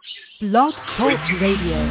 Blog Talk Radio.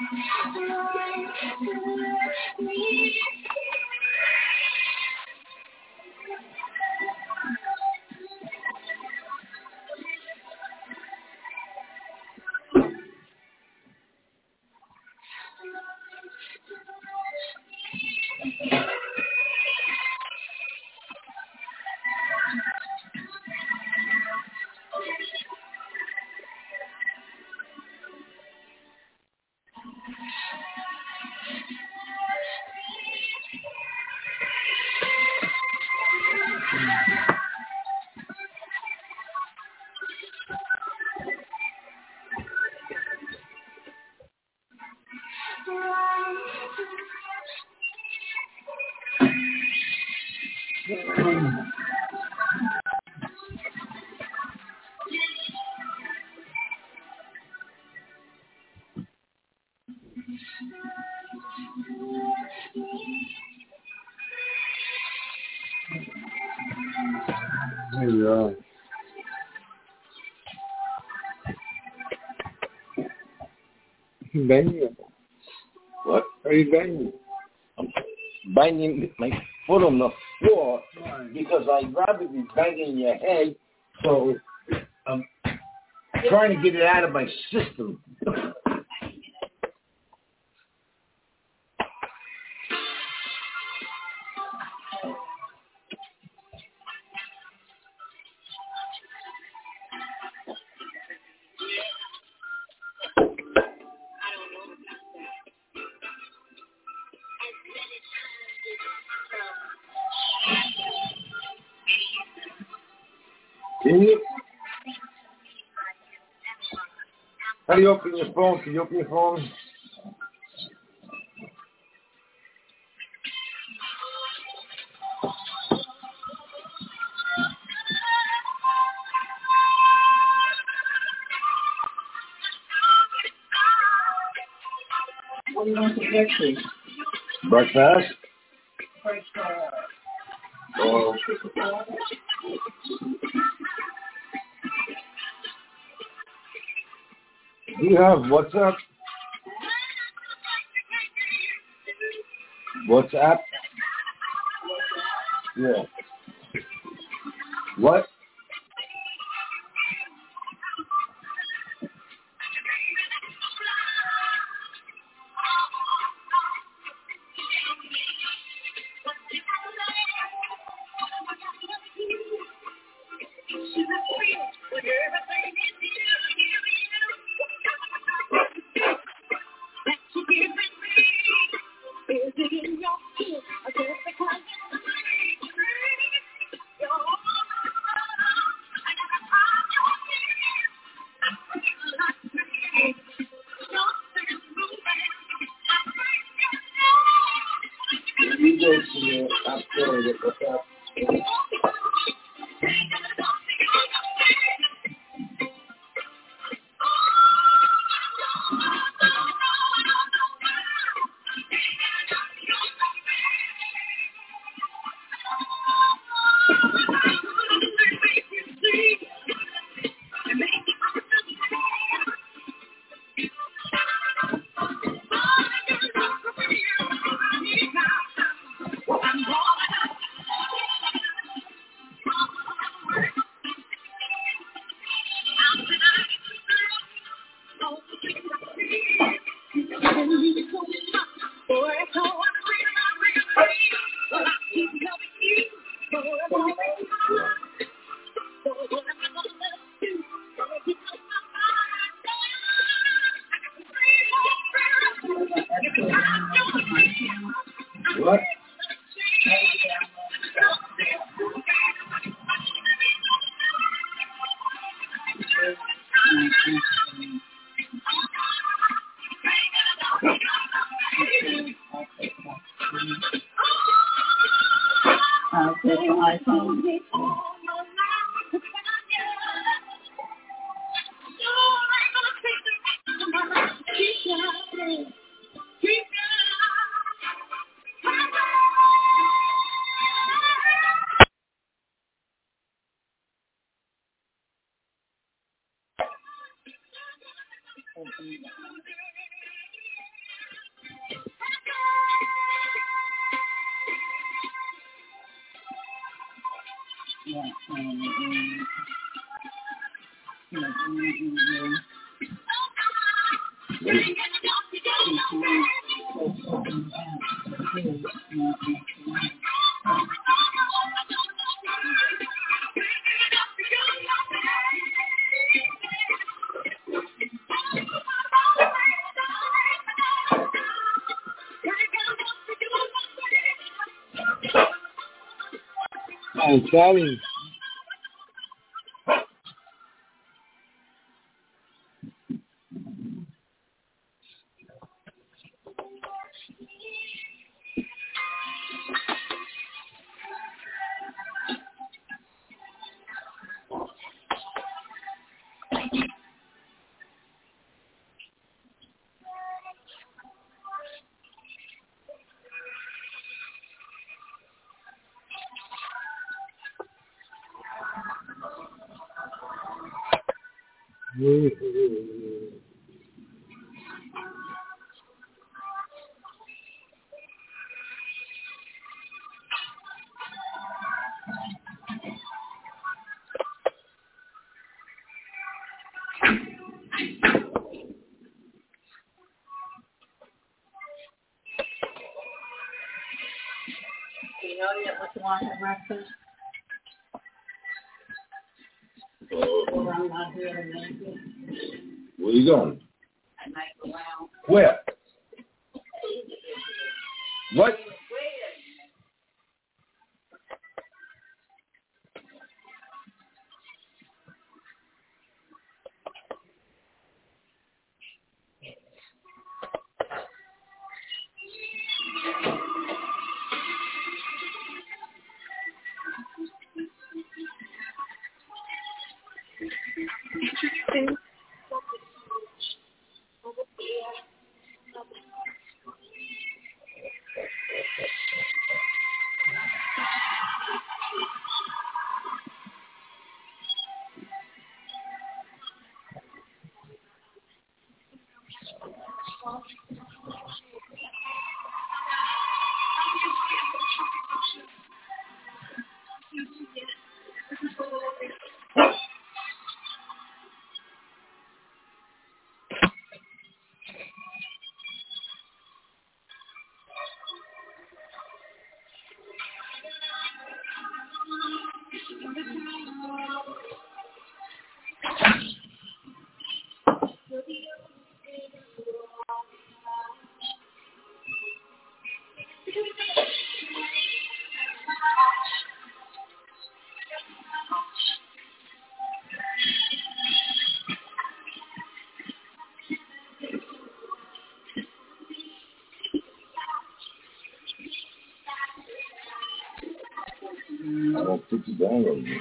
Yeah. Banging. What are you banging? I'm banging my foot on the floor because I'd rather be banging your head. So I'm trying to get it out of my system. How do you open your phone? Can you open your phone? What do you want to get to? Breakfast? Oh. Do you have WhatsApp? WhatsApp? Yeah. What? You go to your app store with WhatsApp. What? iPhone. Oh, Sally. You know yet what you want for breakfast? Or I'm not here to make it. Where you going? I might go out. Where? What? I don't put you down on me.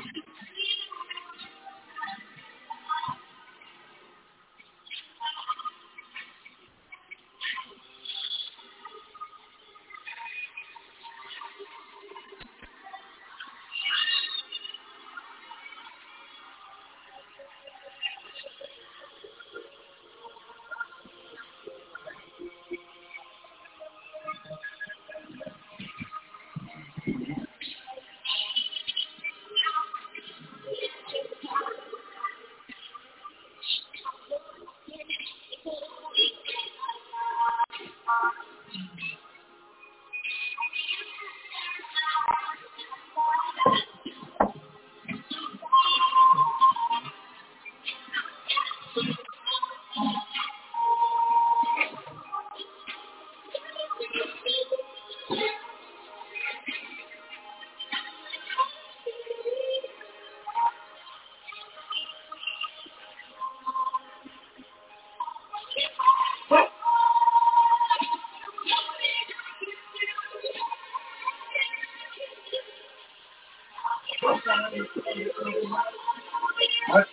What?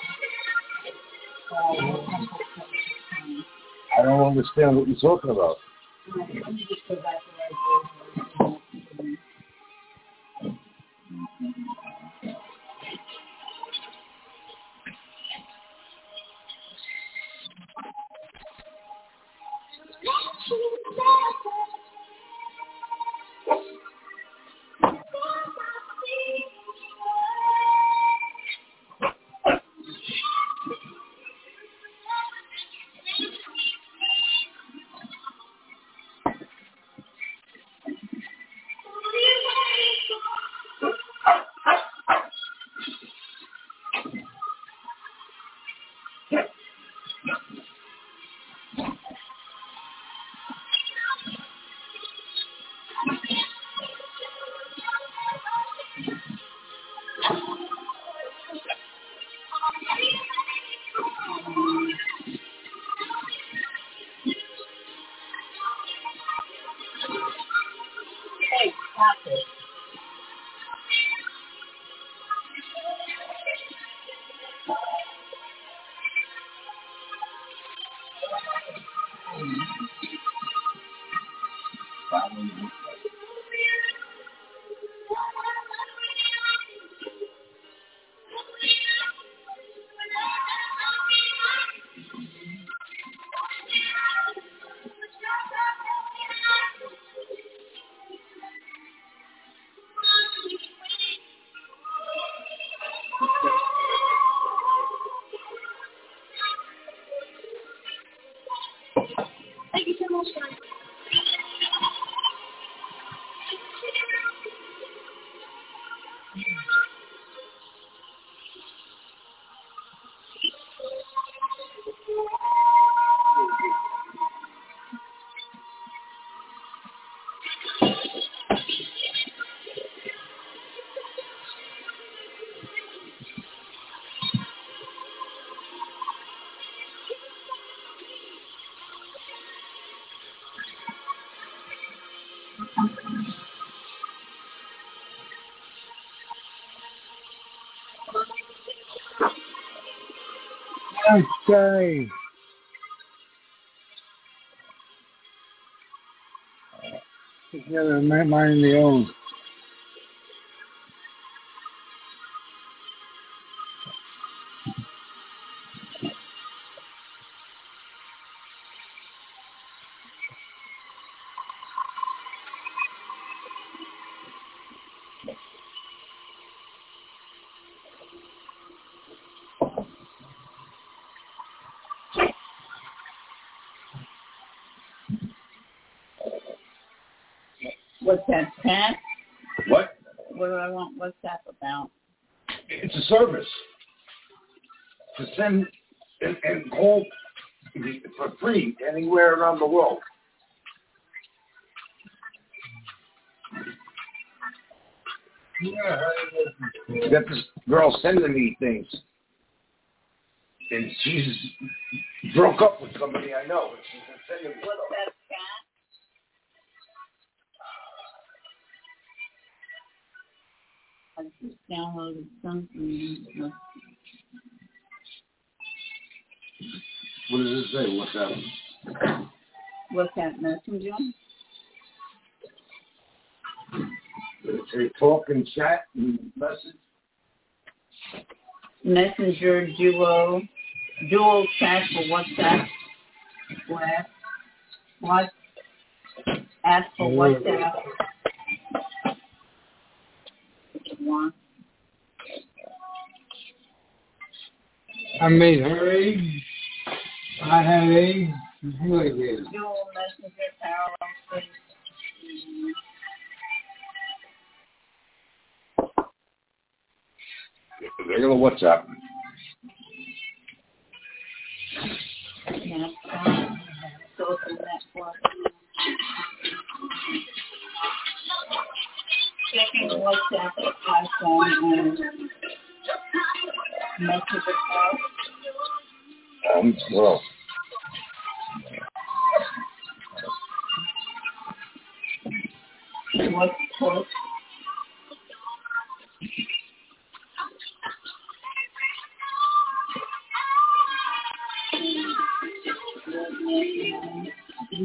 I don't understand what you're talking about. Let me just go back to where Hey, stop it. Thank you so much, guys. Okay. Together, mind the own. What's that, Pat? What? What do I want WhatsApp about? It's a service to send and call for free anywhere around the world. Got this girl sending me things, and she's broke up with somebody I know. And she's been sending with What's them. that, Pat? I just downloaded something. What does it say? What's that? What's that, Messenger? Does it say talk and chat and message? Messenger, dual chat for WhatsApp. What? Ask for WhatsApp. One. I made her age. I had age. Like this. Dual messenger, parallel space. Regular WhatsApp. Yeah. Social network. Checking WhatsApp, iPhone, and Messenger call. Well. What's close?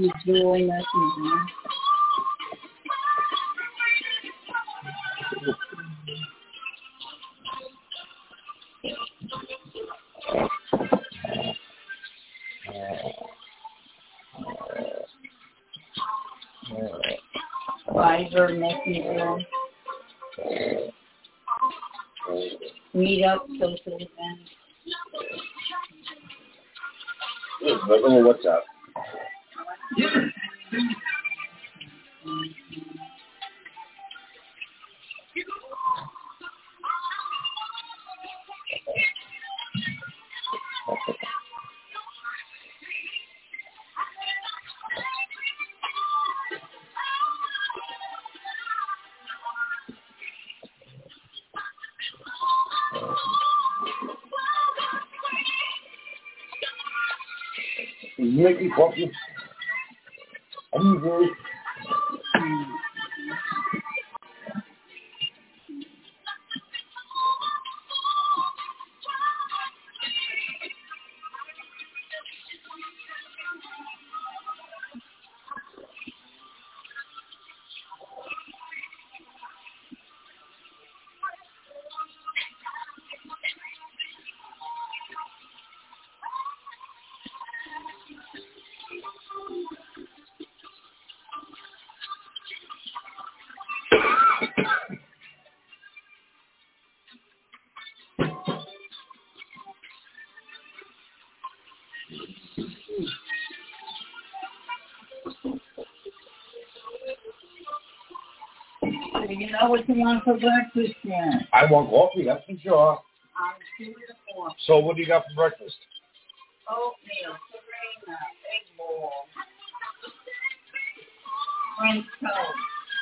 you doing nothing. Why her nephew meet up social events. What's up? Mickey Puppy. I'm very. You know what you want for breakfast then? I want coffee, that's for sure. I'm 2 to 4. So what do you got for breakfast? Oatmeal, farina, egg roll, French toast.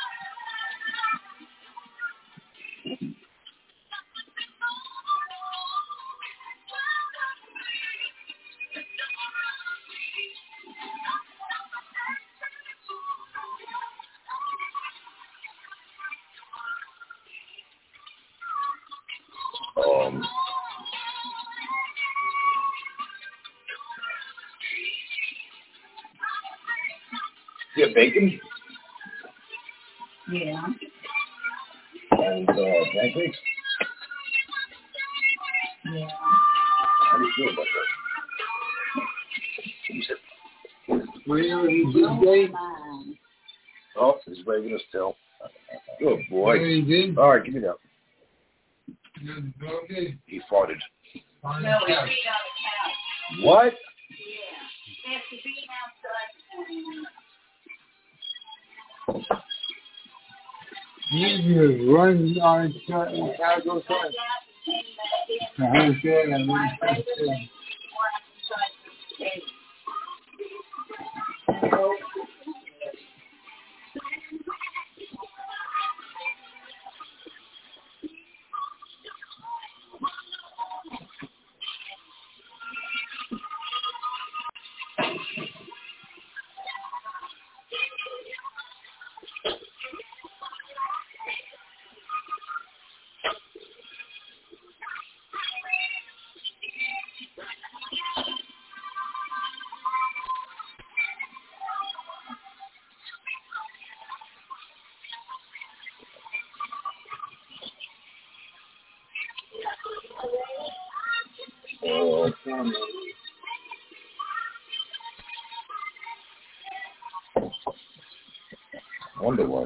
You have bacon? Yeah. And pancakes? Yeah. How do you feel about that? You said, oh, he's waving us still. Good boy. All right, give me that. Okay. He farted. No, we beat on the couch. What? Yeah. They have to be outside. You just run on and go outside. Wonder why.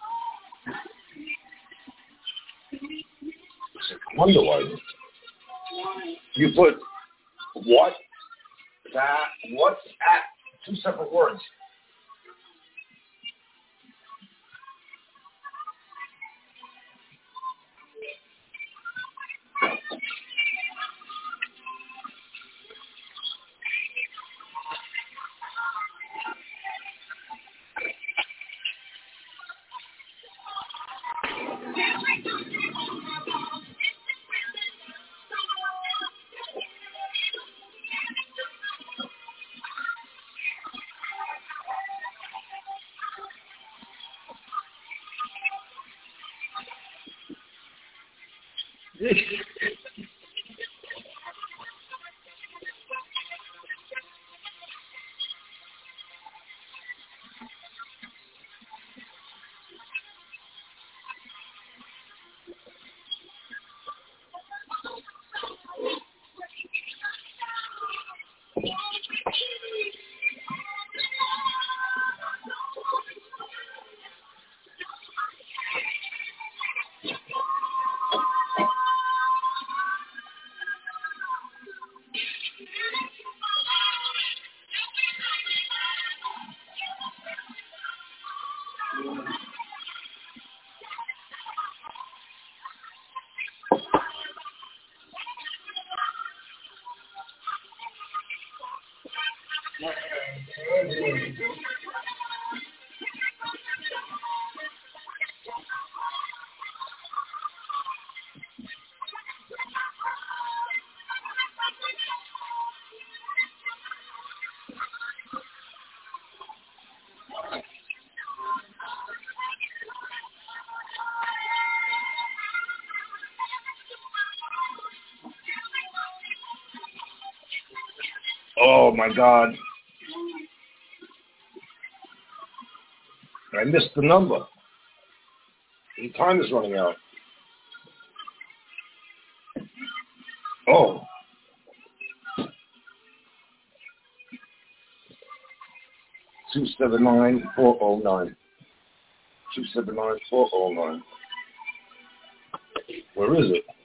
Wonder why. You put what? That, what's at? Two separate words. Oh my God. I missed the number. The time is running out. Oh. Two 279-409. 279-409. Where is it?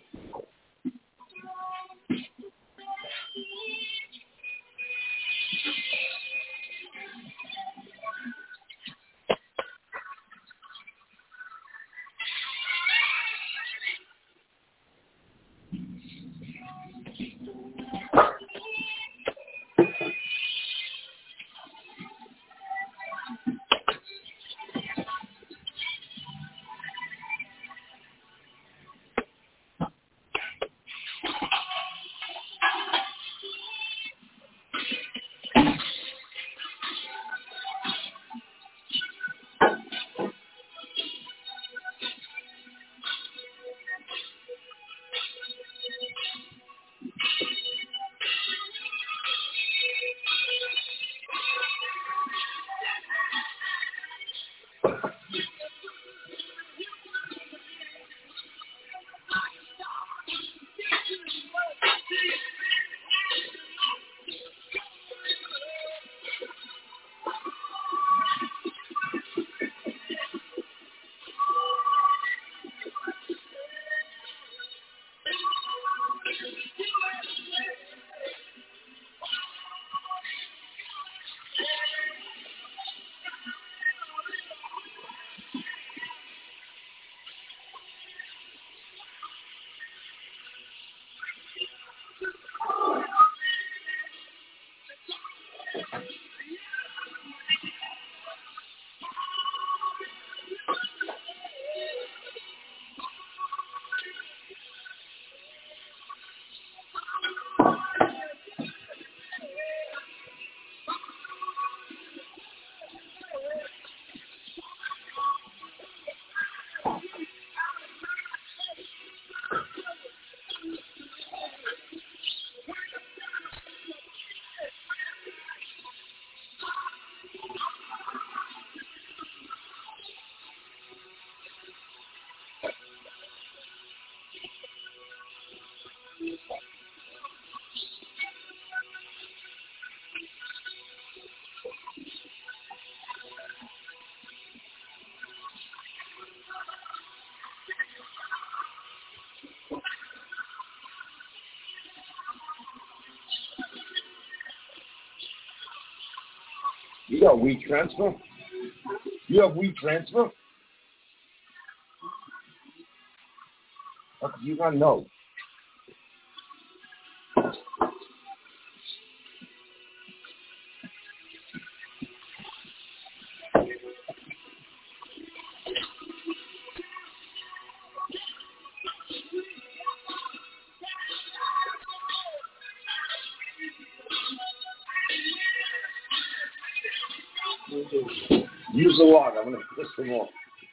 You got weak transfer? You have weak transfer? How could you not know? Use a lot. I'm going to piss them off.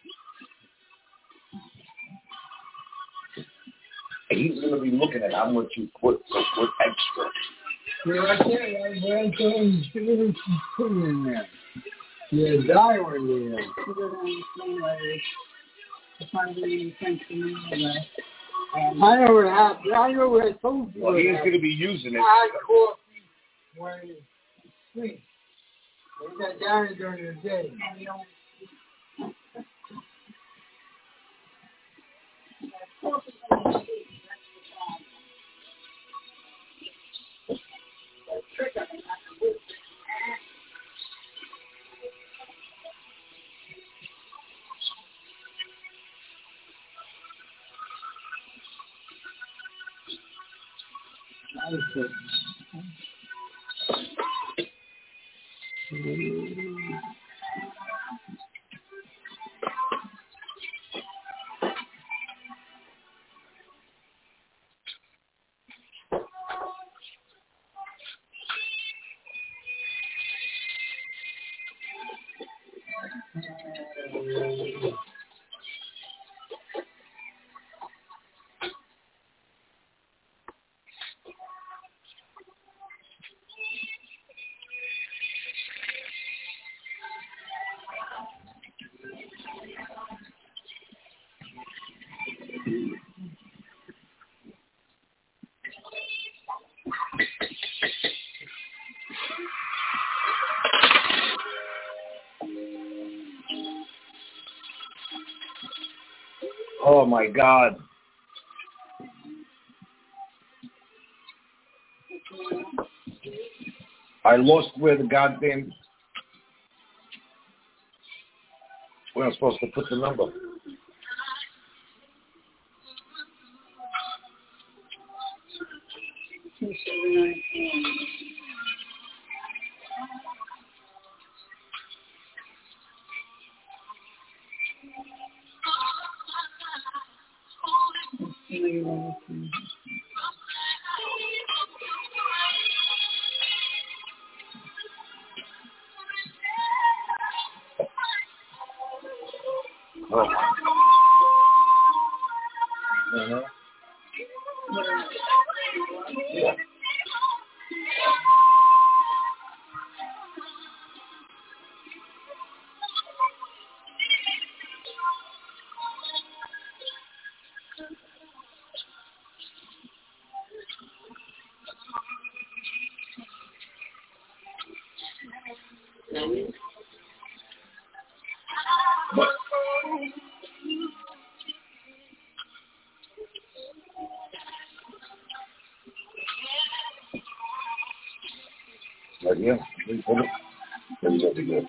He's going to be looking at how much you put extra. Yeah, I can't. I'm going to put in there. Yeah, die one day. I know what happened. I know what I told you. Well, he's going to be using it. I had coffee when he sleeps. He got down during the day. Oh my God. I lost where I'm supposed to put the number. Right here. There we go. Good.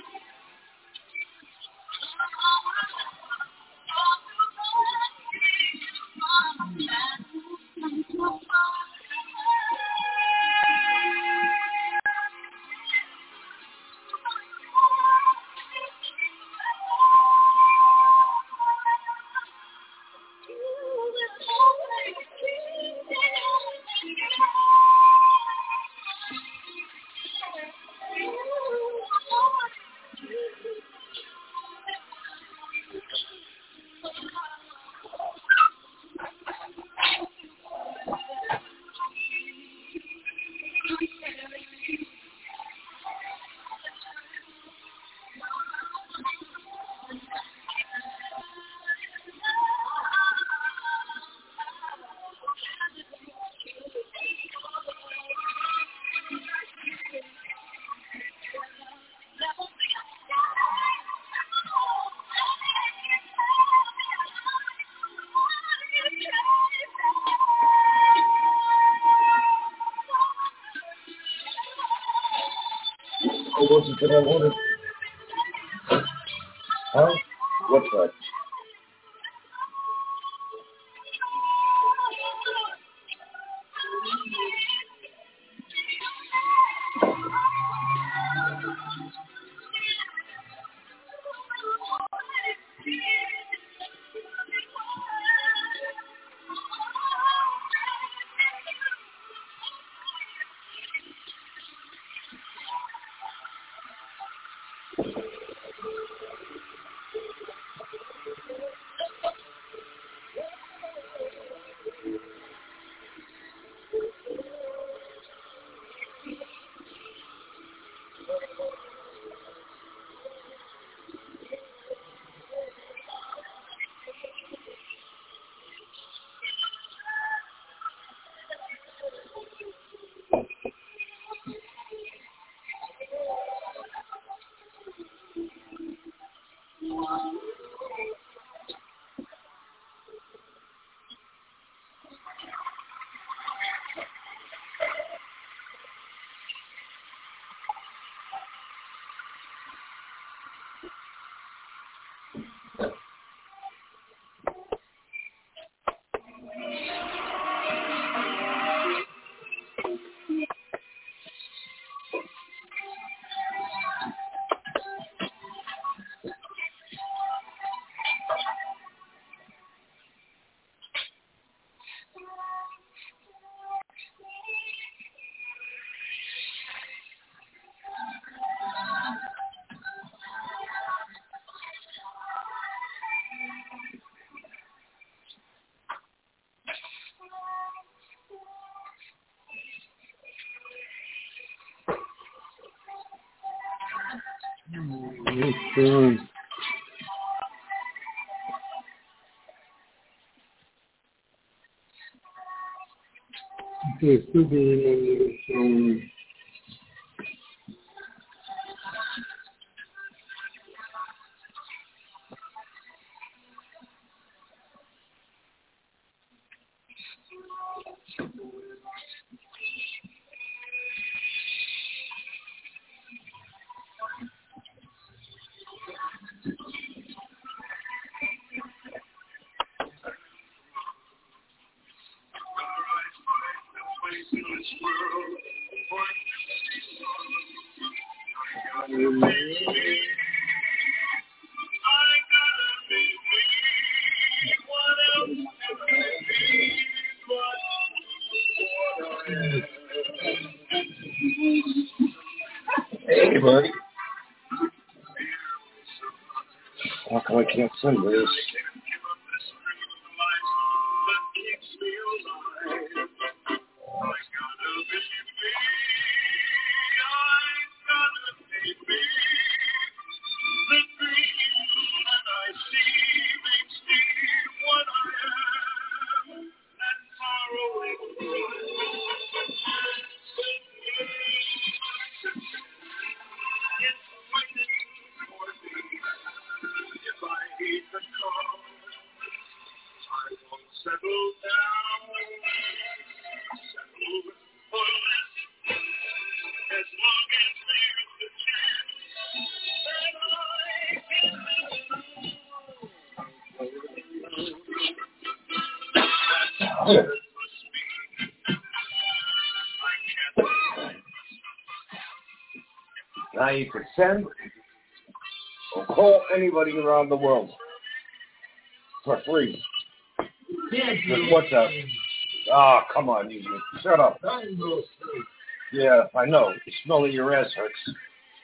What I wanted. Huh? What's that? Okay, stupid. Hey, buddy. How come I can't send this? Now you can send or call anybody around the world for free. Just WhatsApp. Ah, come on, you. Shut up. Yeah, I know. The smell of your ass hurts.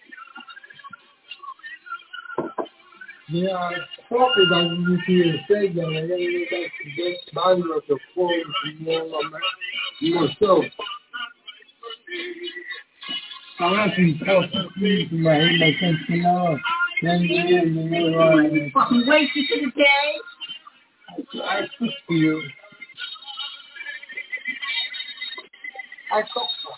Yeah, I probably don't need to say that. I gotta get back to this body of the phone myself. I'm actually talking to my head, my country now. You fucking wasted for the day. I speak to you. I talk to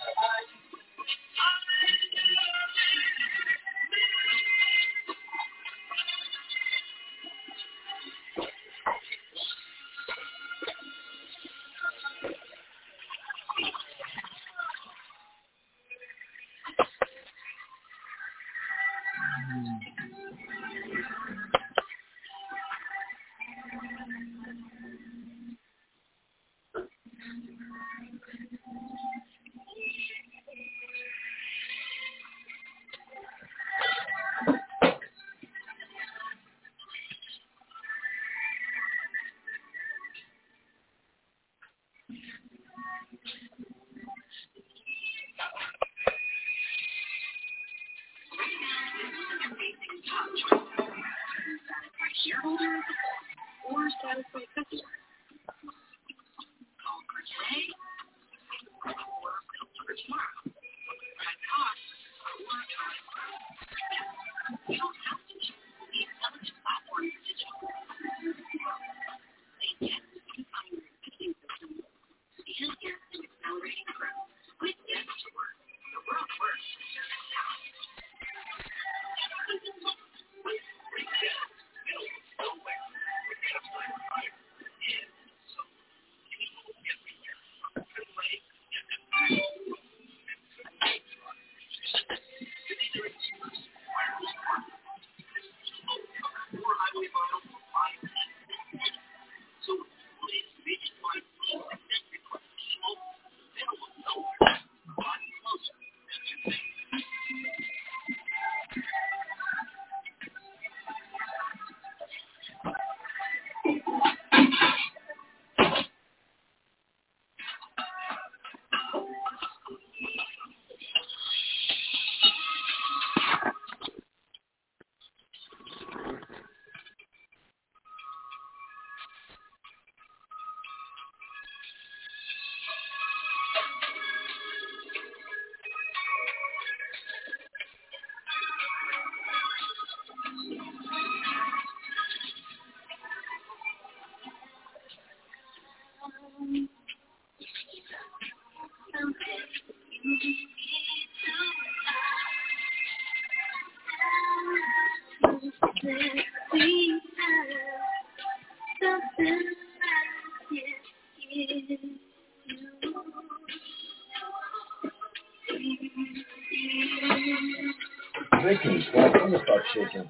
Shaking, I'm gonna start shaking.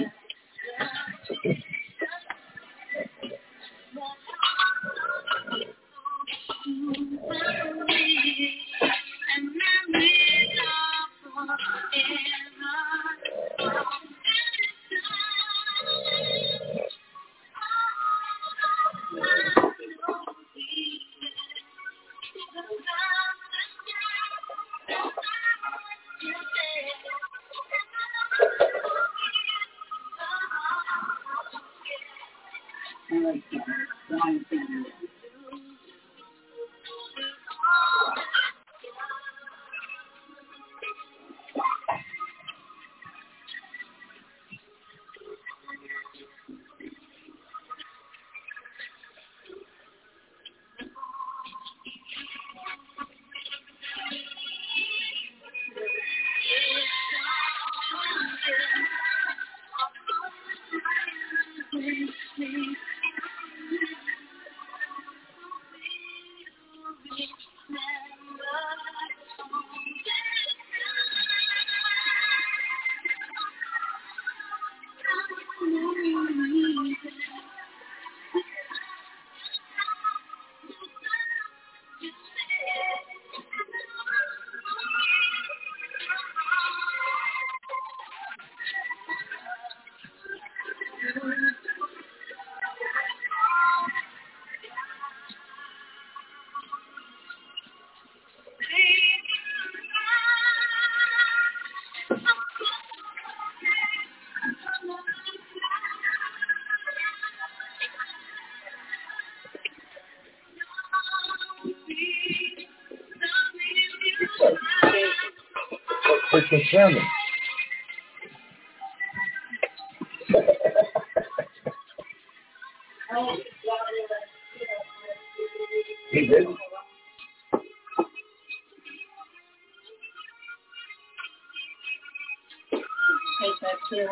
Freaking chairman. He did. Take that too.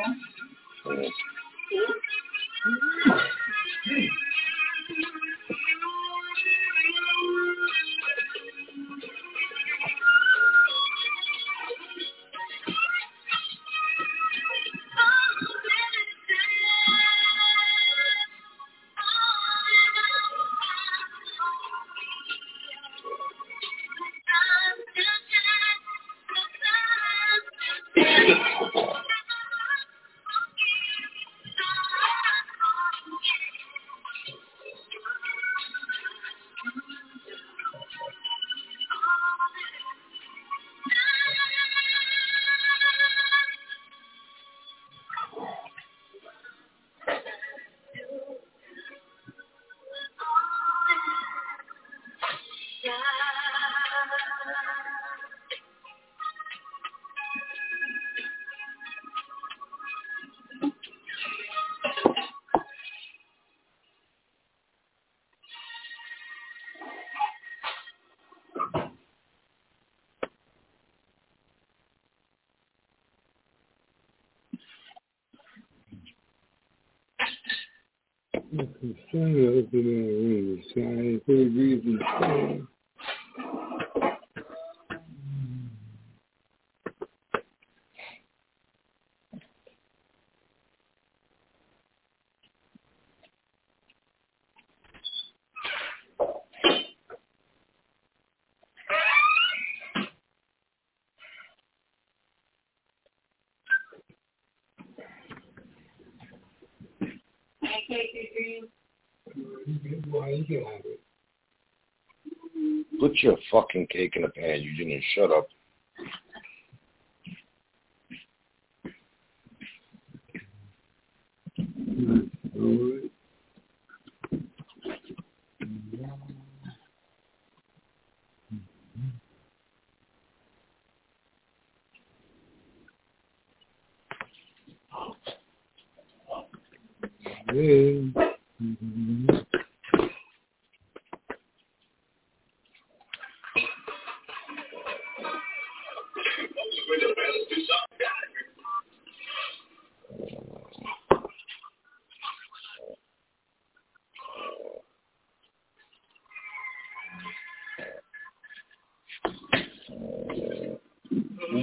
Put your fucking cake in a pan. You didn't shut up.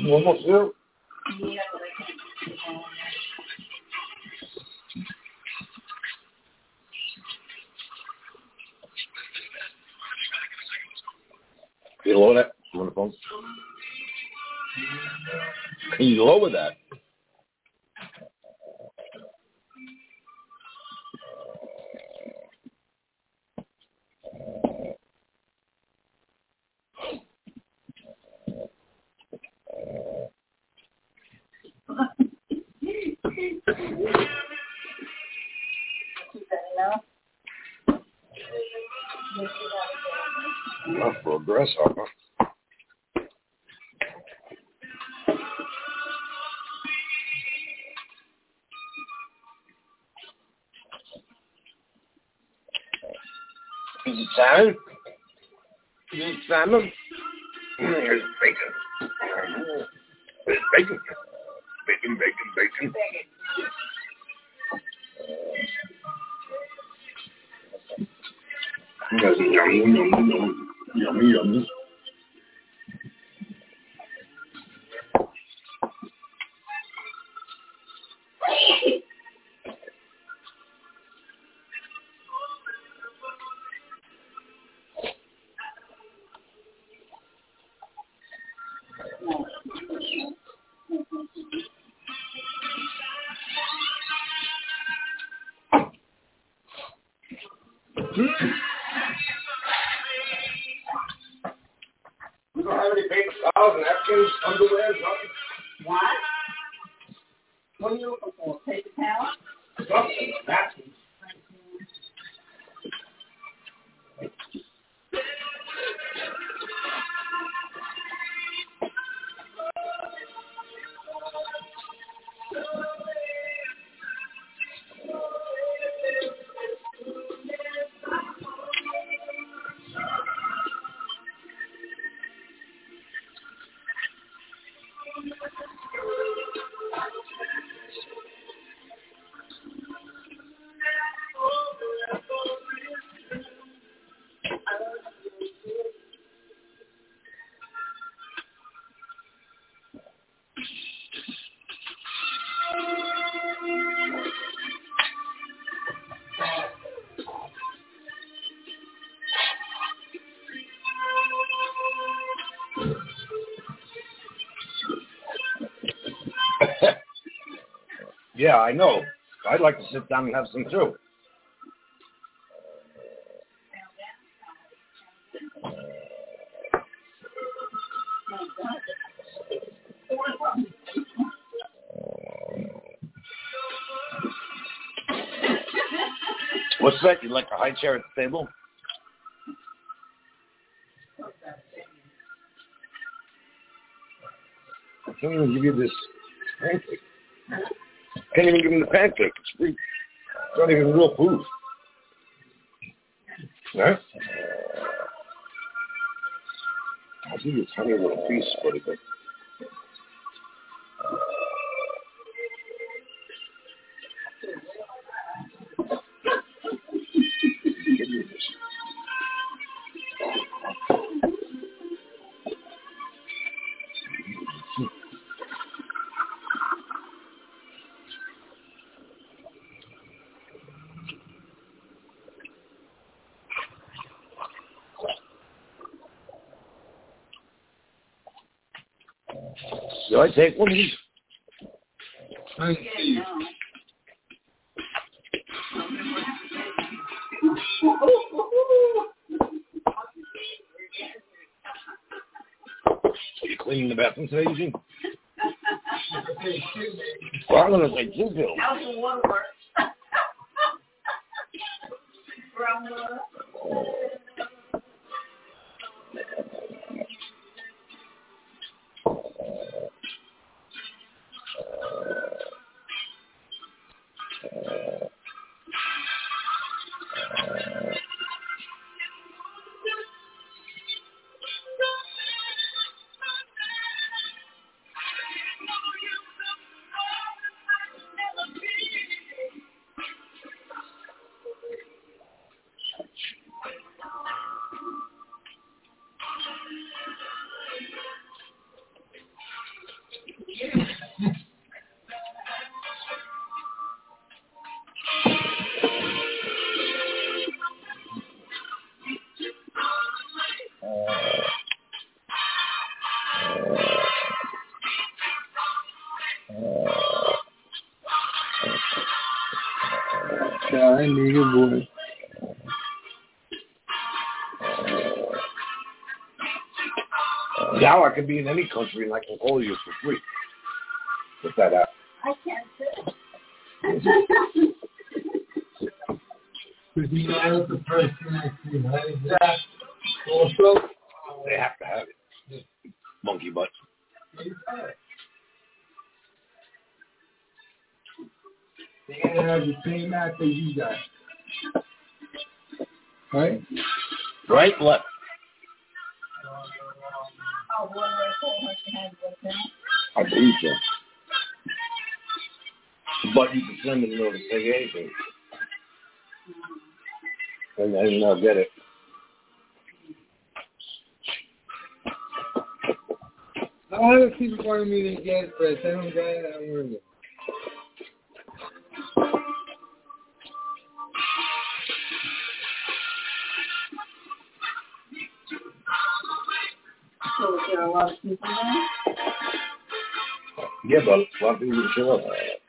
Almost here. Yeah, but I can't keep on. Can you lower that? You want the phone? Can you lower that? Enough for a grasshopper. Is it salmon? Is it salmon? There's bacon. There's bacon. Bacon, bacon, bacon. That's yummy, yummy, yummy, yummy, yummy. We don't have any paper towels, napkins, underwear, nothing. What? What are you looking for? Paper towel? Something, napkins. Yeah, I know. I'd like to sit down and have some too. What's that? You like a high chair at the table? I can't even give you this pancake. Can't even give him the pancake. It's free. It's not even real food. Right? I'll give you a tiny little piece, buddy. Give me this. Do I take one of these? Thank you. Are you cleaning the bathroom today, Eugene? Well, I'm going to say two pills. How's the water work? Brown water? I need a boy. Now I could be in any country and I can call you for free. With that app. I can't sit. Because you know the person actually has that also. They have to have it. Monkey butts. They gotta have the same app as you got. Right? Right, left. Oh, what do I call her to have with them? I believe so. But you can send them to say anything. And then they'll get it. I want to keep wanting me to get it, but I don't get it, I'm going to. So is there a lot of people there? Yeah, but a lot of people will show up.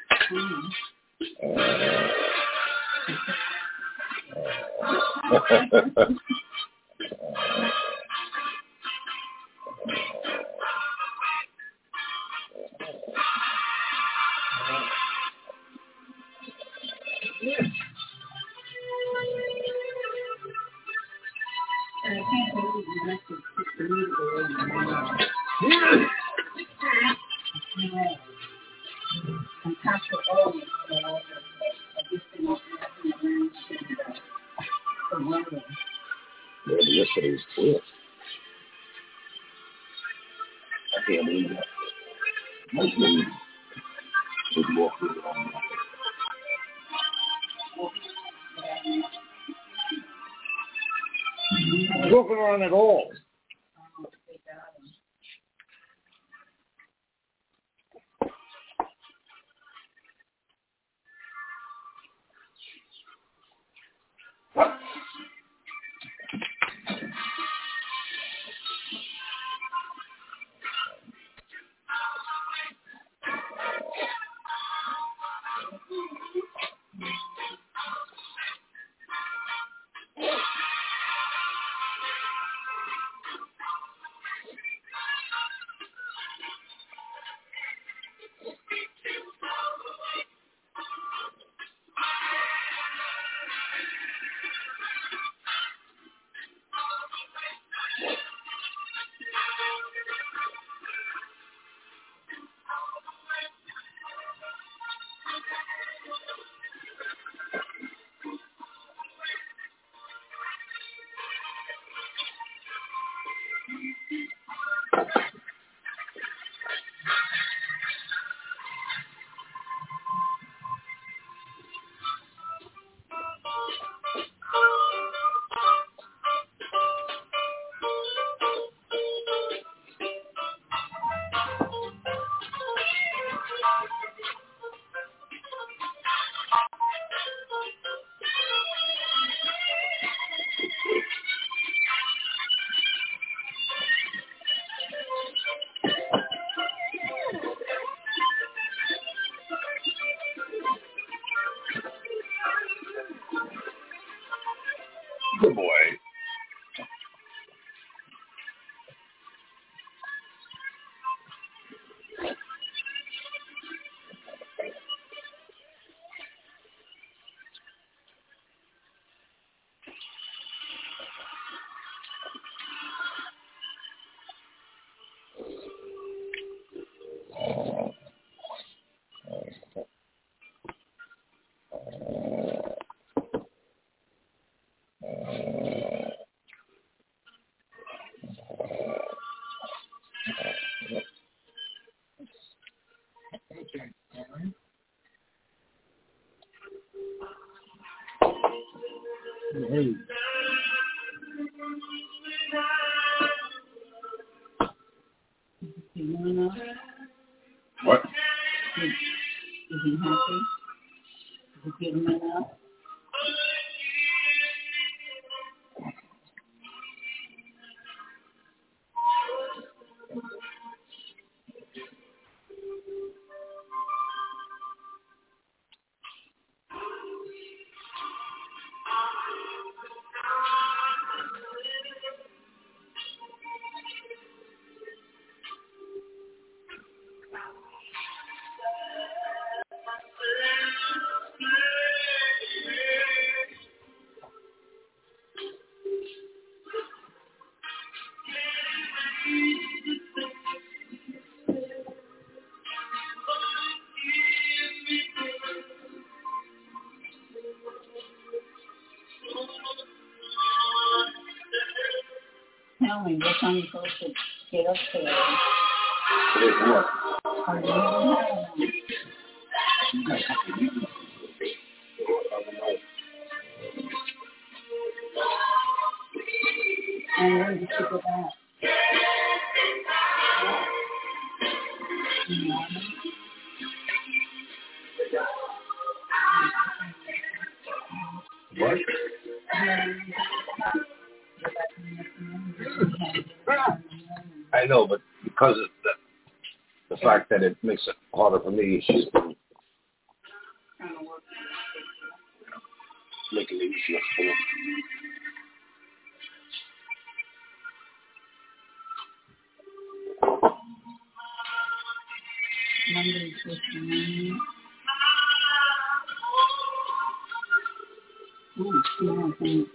Yesterday was clear. I can't believe that. Most women would walk around. Walking around at all. Good boy. Hey. What? Is he happy? Is he giving enough? tell me what time you're supposed to get up today. Today's what? Or do you even have one? And when did you go back? What? I know, but because of the fact that it makes it harder for me, it's just been making it easier for me. Monday, Tuesday. Oh, yeah, thanks.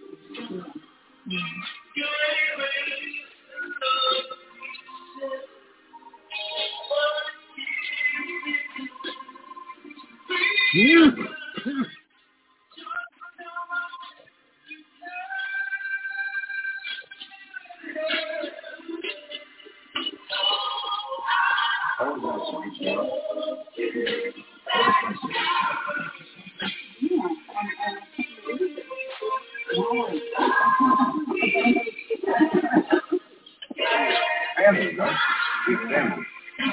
I have to go. Big family.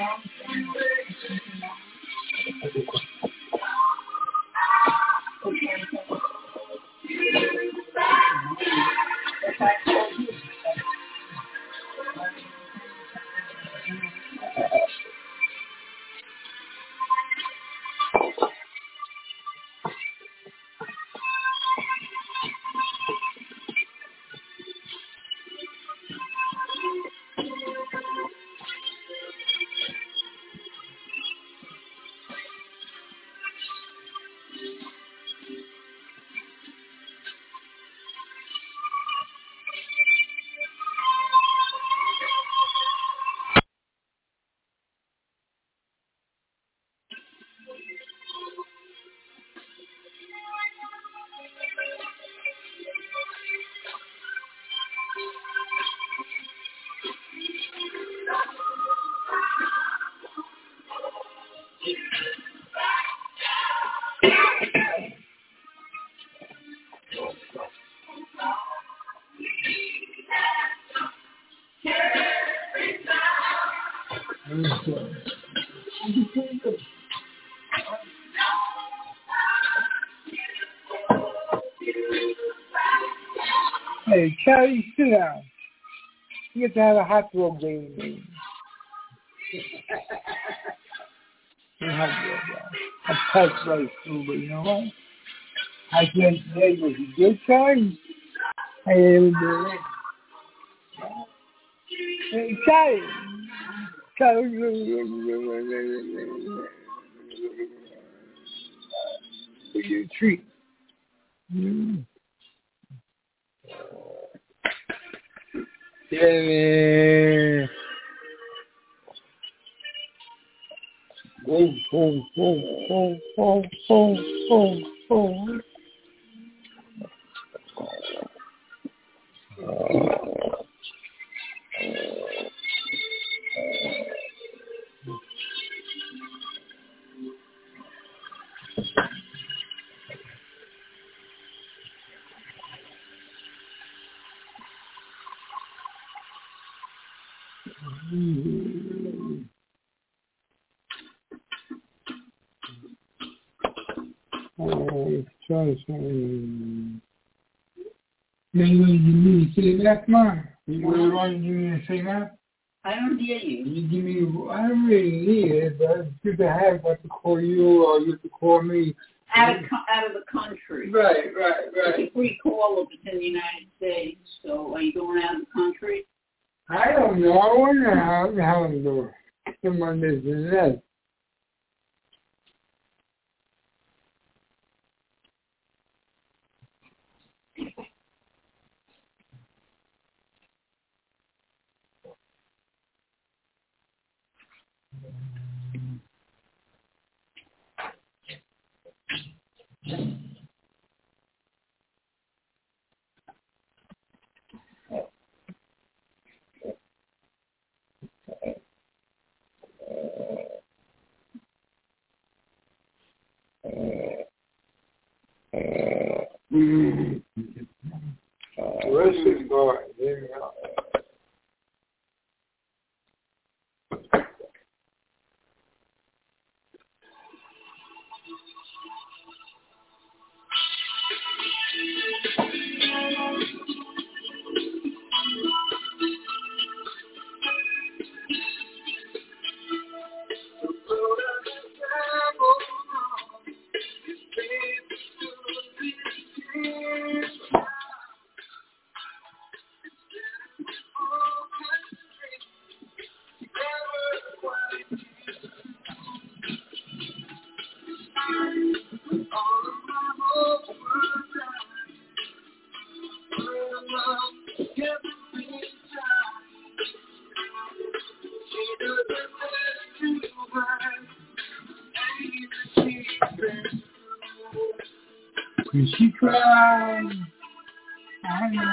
Hey, Charlie, sit down. You get to have a hot dog game. I passed right through, but you know what? I can't say it was a good time. I didn't do it. Hey, Charlie. Your treat. Yeah, man. You want to give me the same app, man? You want to give me the same app? I don't hear you. You give me, I don't really need it, but it's good to have. I have to call you or you have to call me. Out of the country. Right. It's a free call if it's in the United States. So are you going out of the country? I don't know. I wonder how I'm doing. Someone is in that. Where's this going? When she cries, I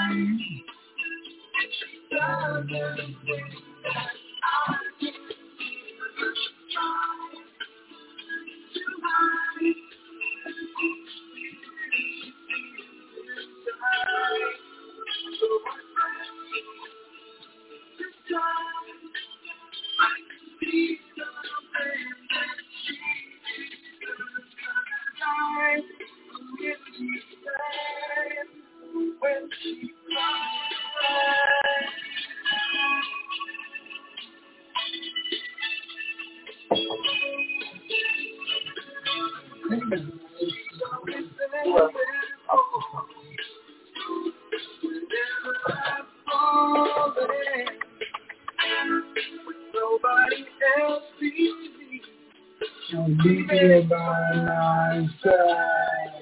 I'll be here by my side.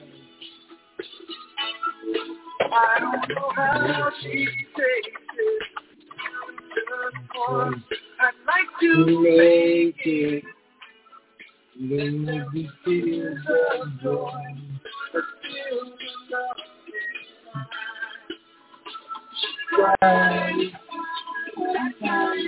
I don't know how she takes it. I'd like to make it. Then the tears of joy, but still the love is cries.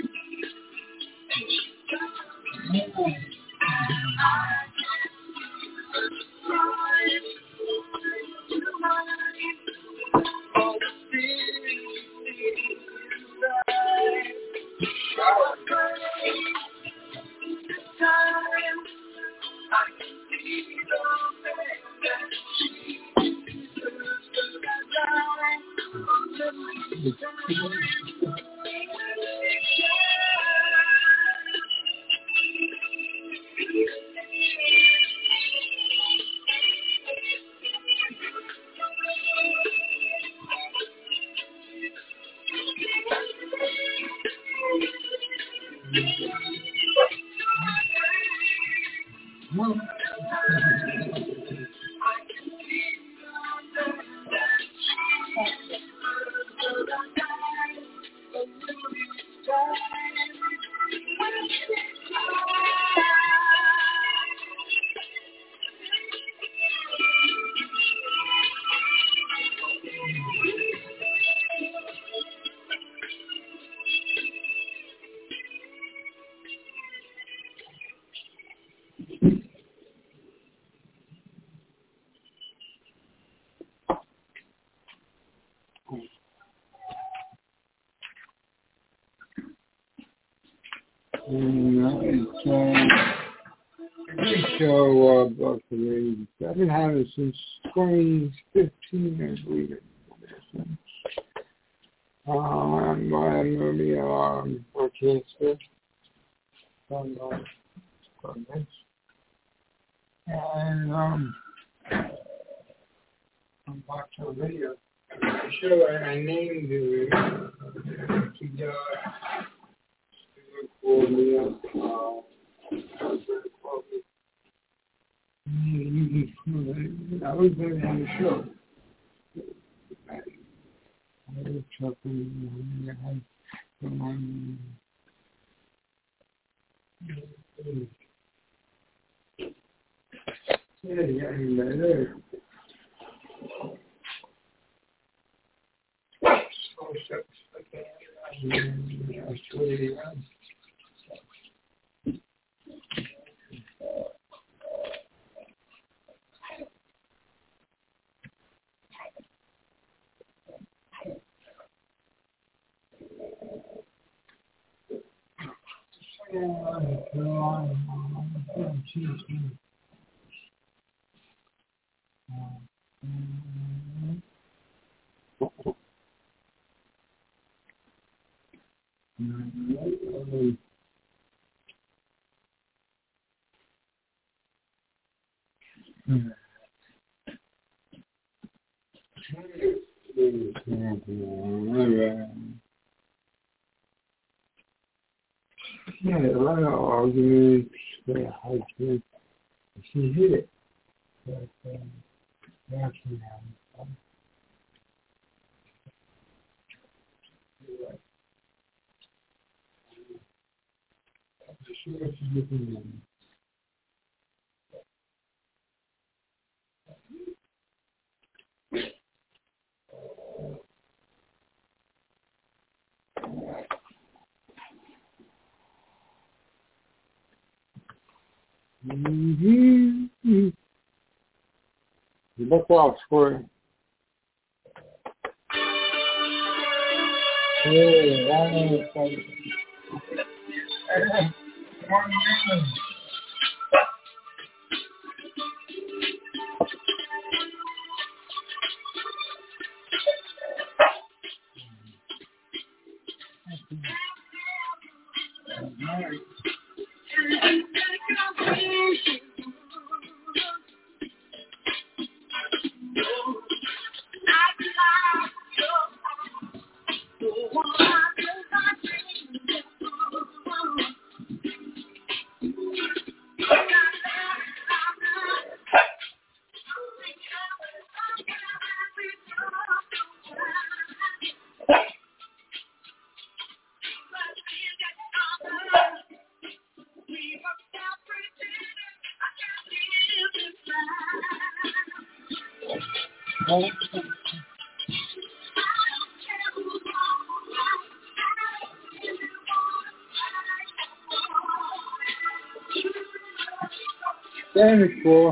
Great show, Buck the Rage. I've been having it since 2015, I believe it. I'm movie Orchestra from this. And on Buck the Radio. Show I named it to for me. I was going to have a show. I was talking Yeah, a lot of arguments. She hit it. But, that's sure she's looking at me. Mm-hmm. Look out, square. Yeah, I know. Damn it, cool.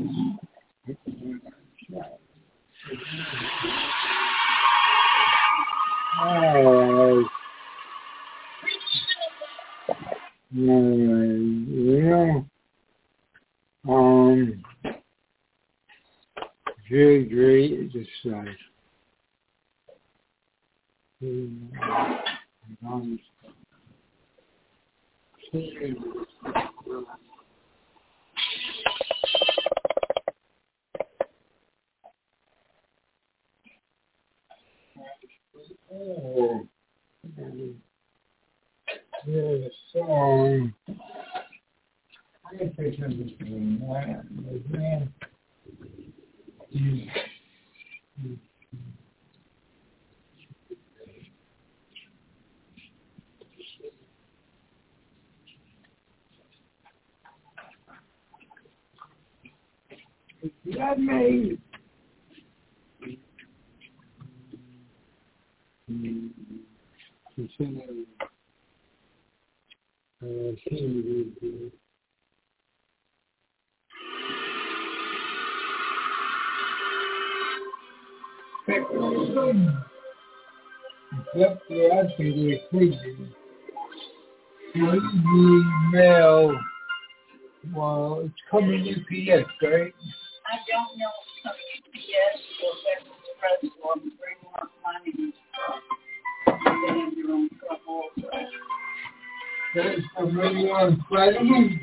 Alright. Yeah. Very great exercise. Oh, yeah, song. I can say something to that, man. That made Yep, yeah, I think we're crazy. Email. Well, it's coming UPS, right? I don't know if it's coming UPS or Federal Express or bring more money. They have their own truck also. That's the radio on Friday.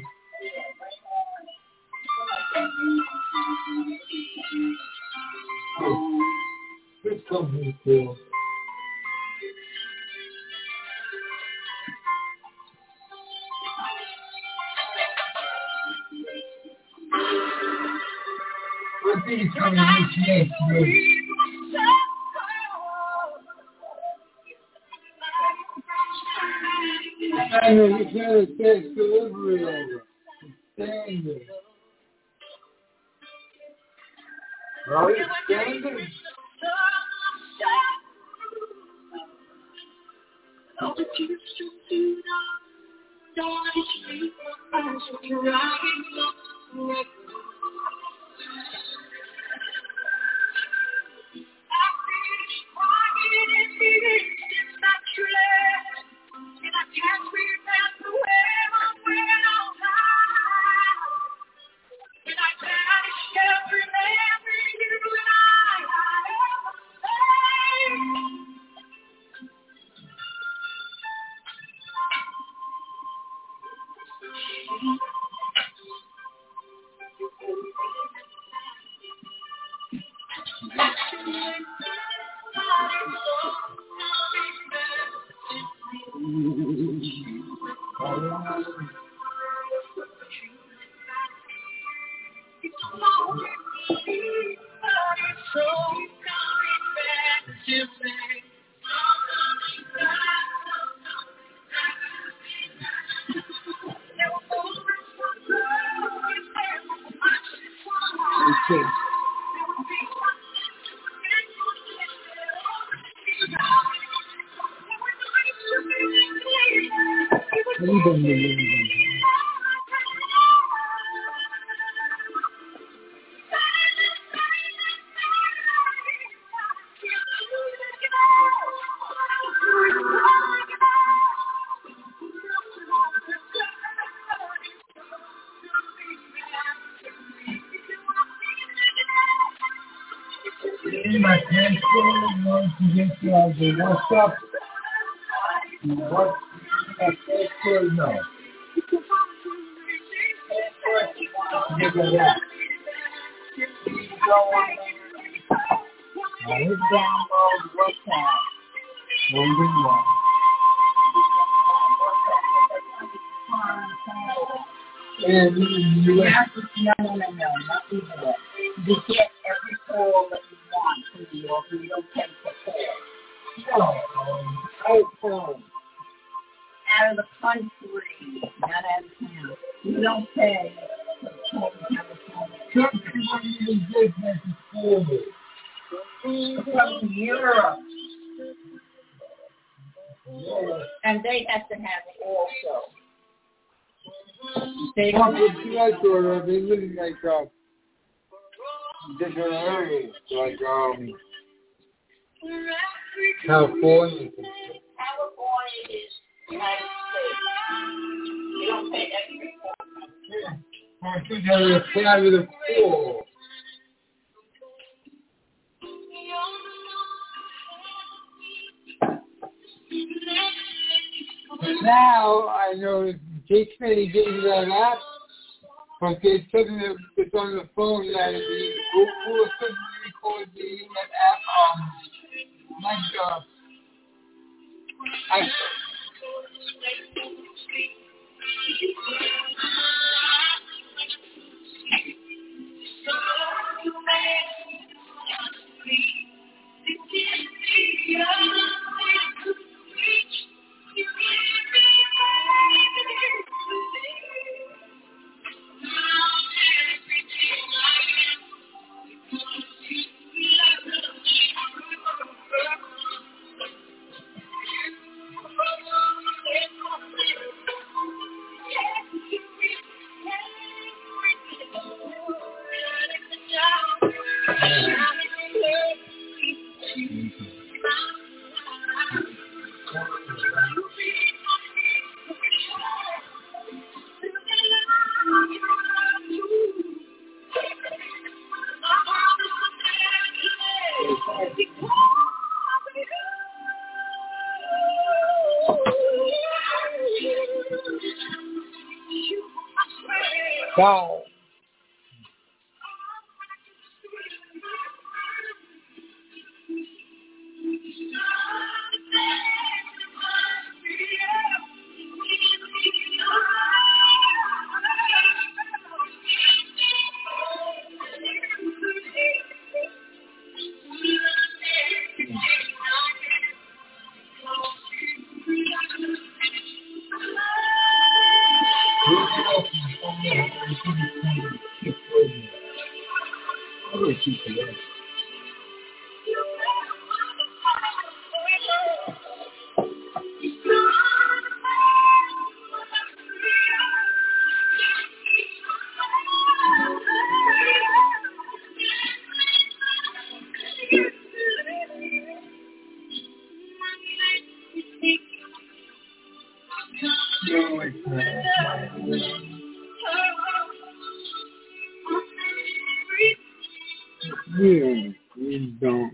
This company cool. What did you tell me UPS? I know you gotta take delivery over. Standard. Right? Standard. My transfer wants to get the what's up? What? Transfer? No. Get that out. Now let's download WhatsApp. Holding one. And you have to, no, not even that. You get every call that you want from you, or you don't pay for calls. Out of the country, not out of town. You don't pay for calls out of town. Country when you get business forward. From Europe. And they have to have it also. They don't have to. They wouldn't make up. different areas, like California. California is United States. You don't pay extra for it. I think that was part of the poor. But now I know it takes many days that app, but there's something that's on the phone that is Google something record that app I Wow. We don't.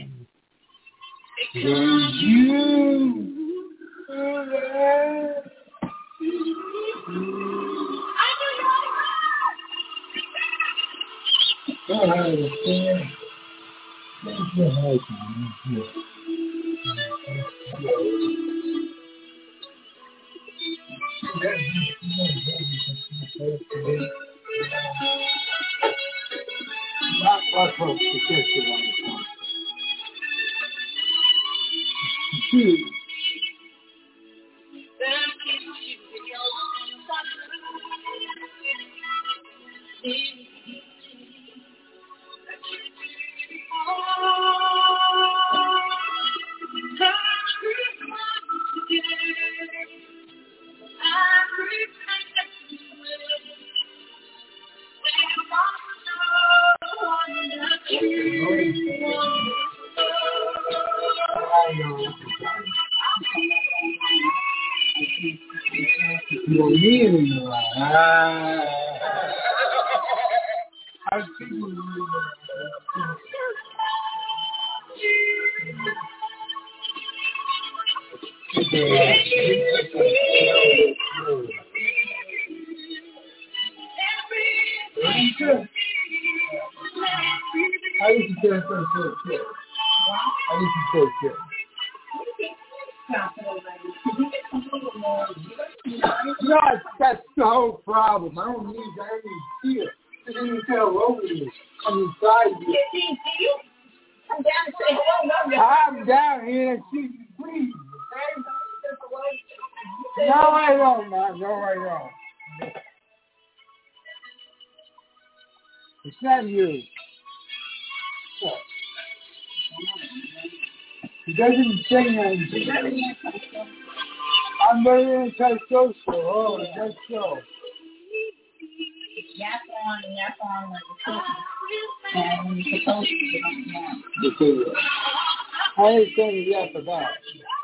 That's the whole problem. I don't need fear. I don't even tell over you. I'm inside you. You come down and say hello. I'm down here and see you breathe. No, I don't, man. No, I don't. It's not you. He doesn't say anything. I'm very antisocial. Oh, that's so. Yap on like a cookie. And when you're supposed to, you don't know. I understand you got for that.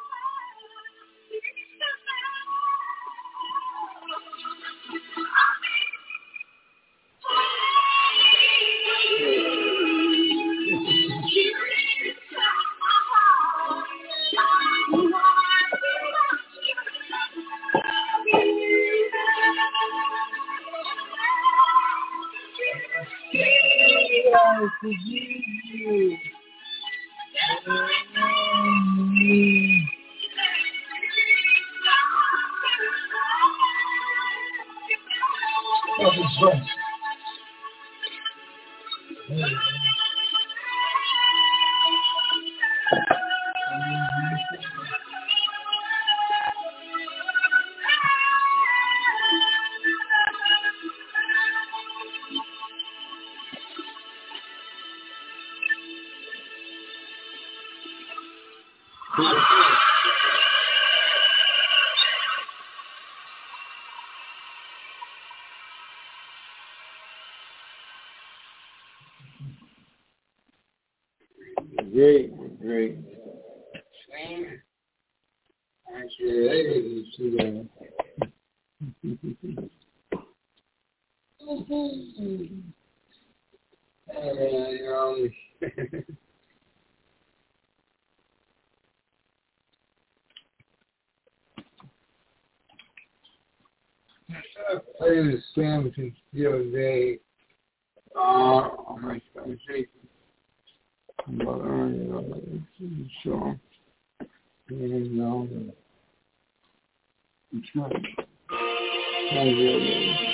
Great. Actually, I didn't see that. I played the Samson the other day on my conversation. But so, and it's not really.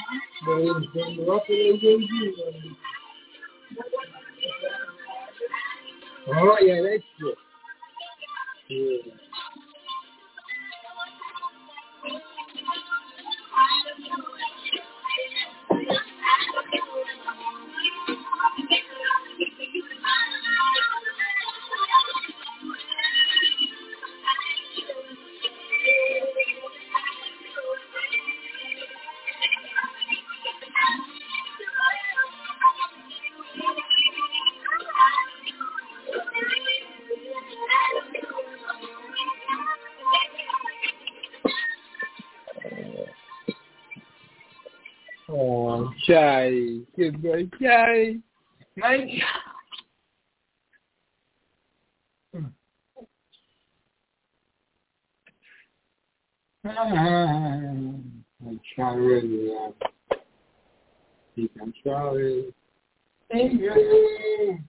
Oh, yeah, that's good. Yeah. Oh, Charlie. Good boy, Charlie. My I'm Charlie. I'm Charlie. Thank you.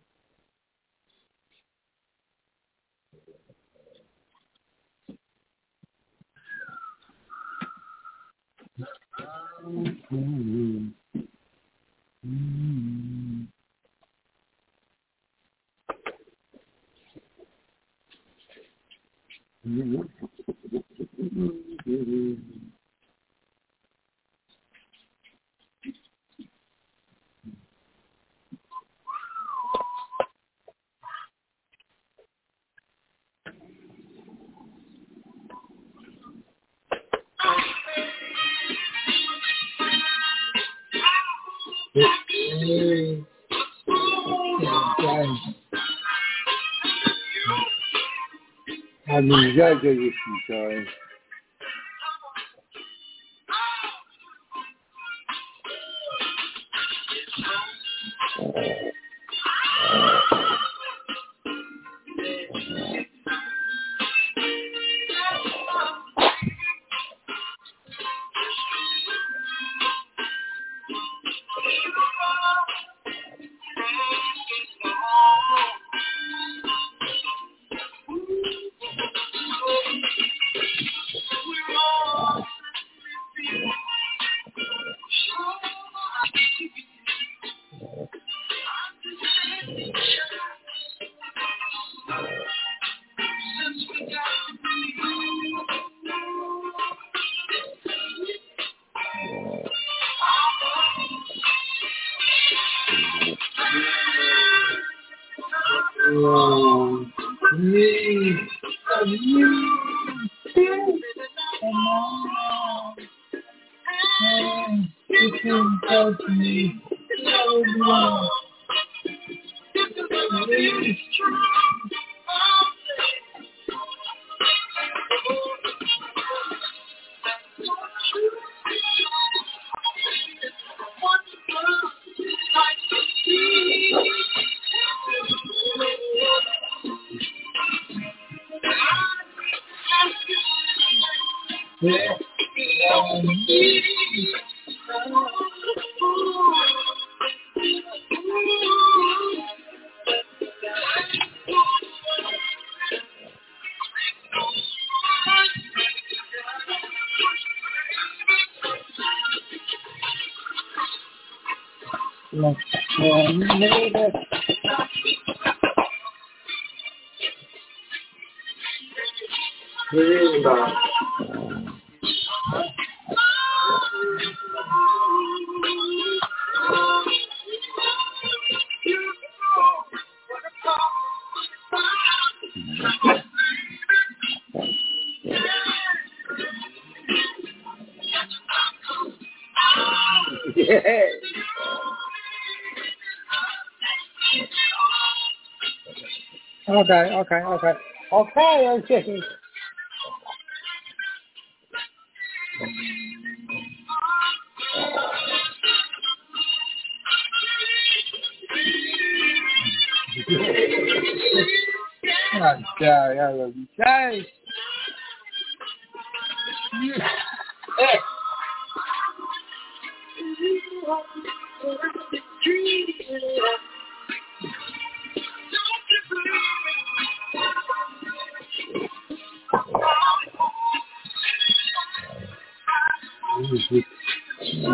I'm exaggerating, sorry. Okay. I love you, Charlie.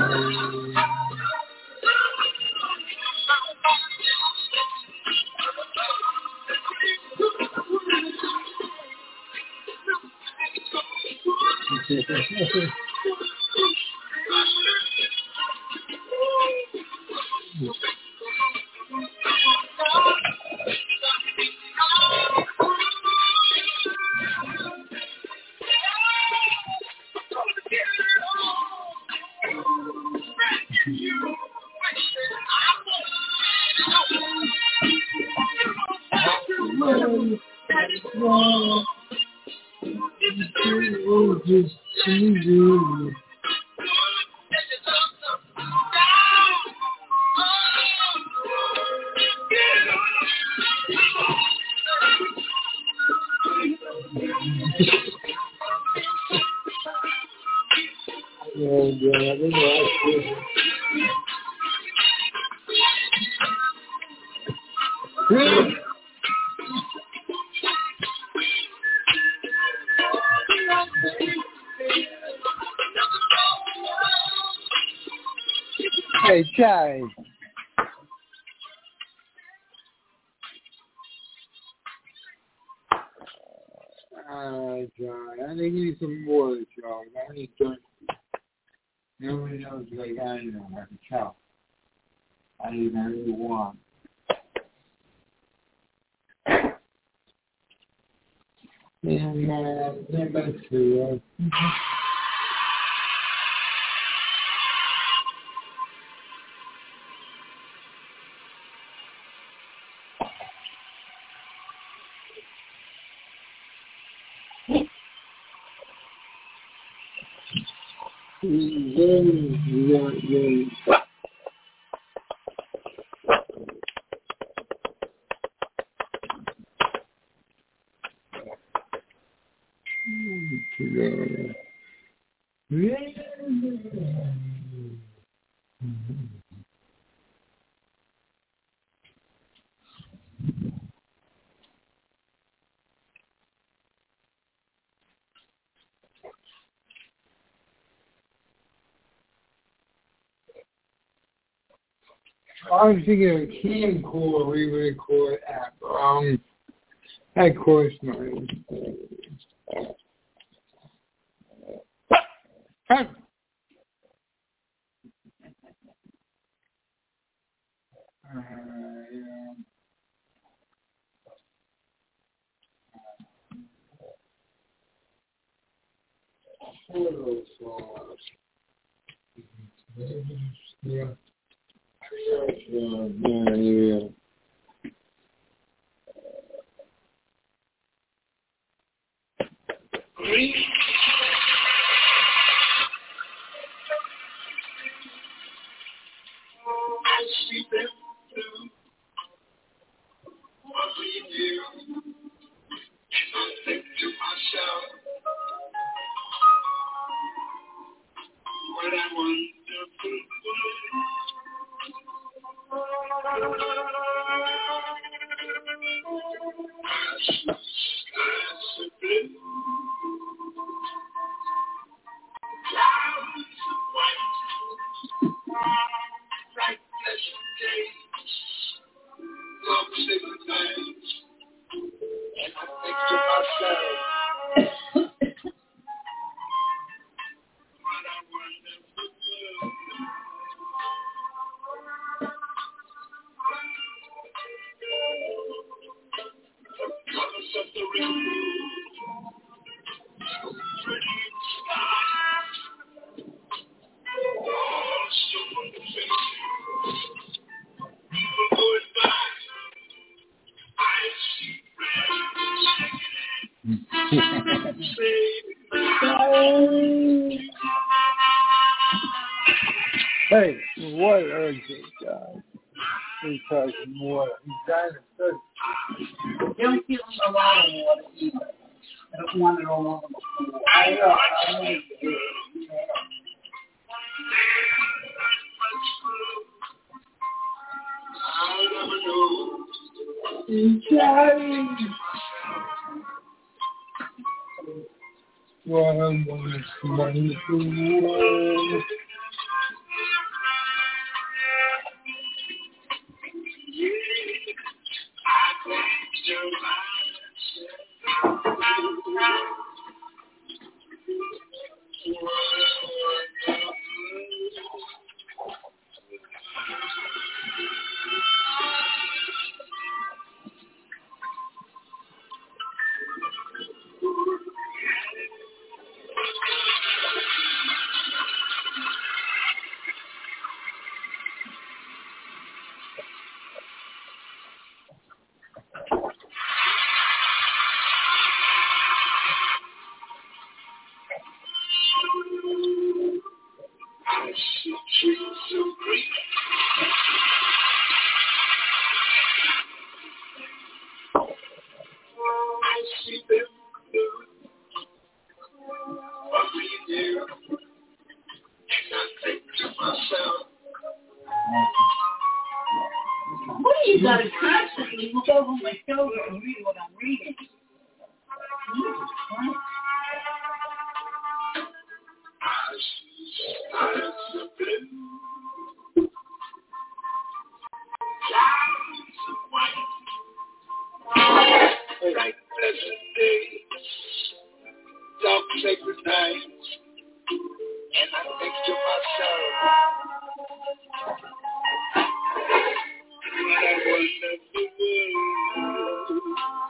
Hey, Chai. John, I need you some water, John. I need to. Nobody knows like I know. I can tell. I really want. And that's true. I was thinking of camcorder we would record app. That course mine. Yeah. Yeah. Hey, what urgent, guys? He's talking water. He's trying to search. Don't give him a lot of water either. I don't want it all over the floor. I know. He's trying. One wonderful world. She's so great. I see them do what we do, and I think to myself, What do you got to constantly look over my shoulder and read what I'm reading? Jesus Christ. I see stars of blue, clouds of white, bright pleasant days, dark sacred nights, and I think to myself, what a wonderful world.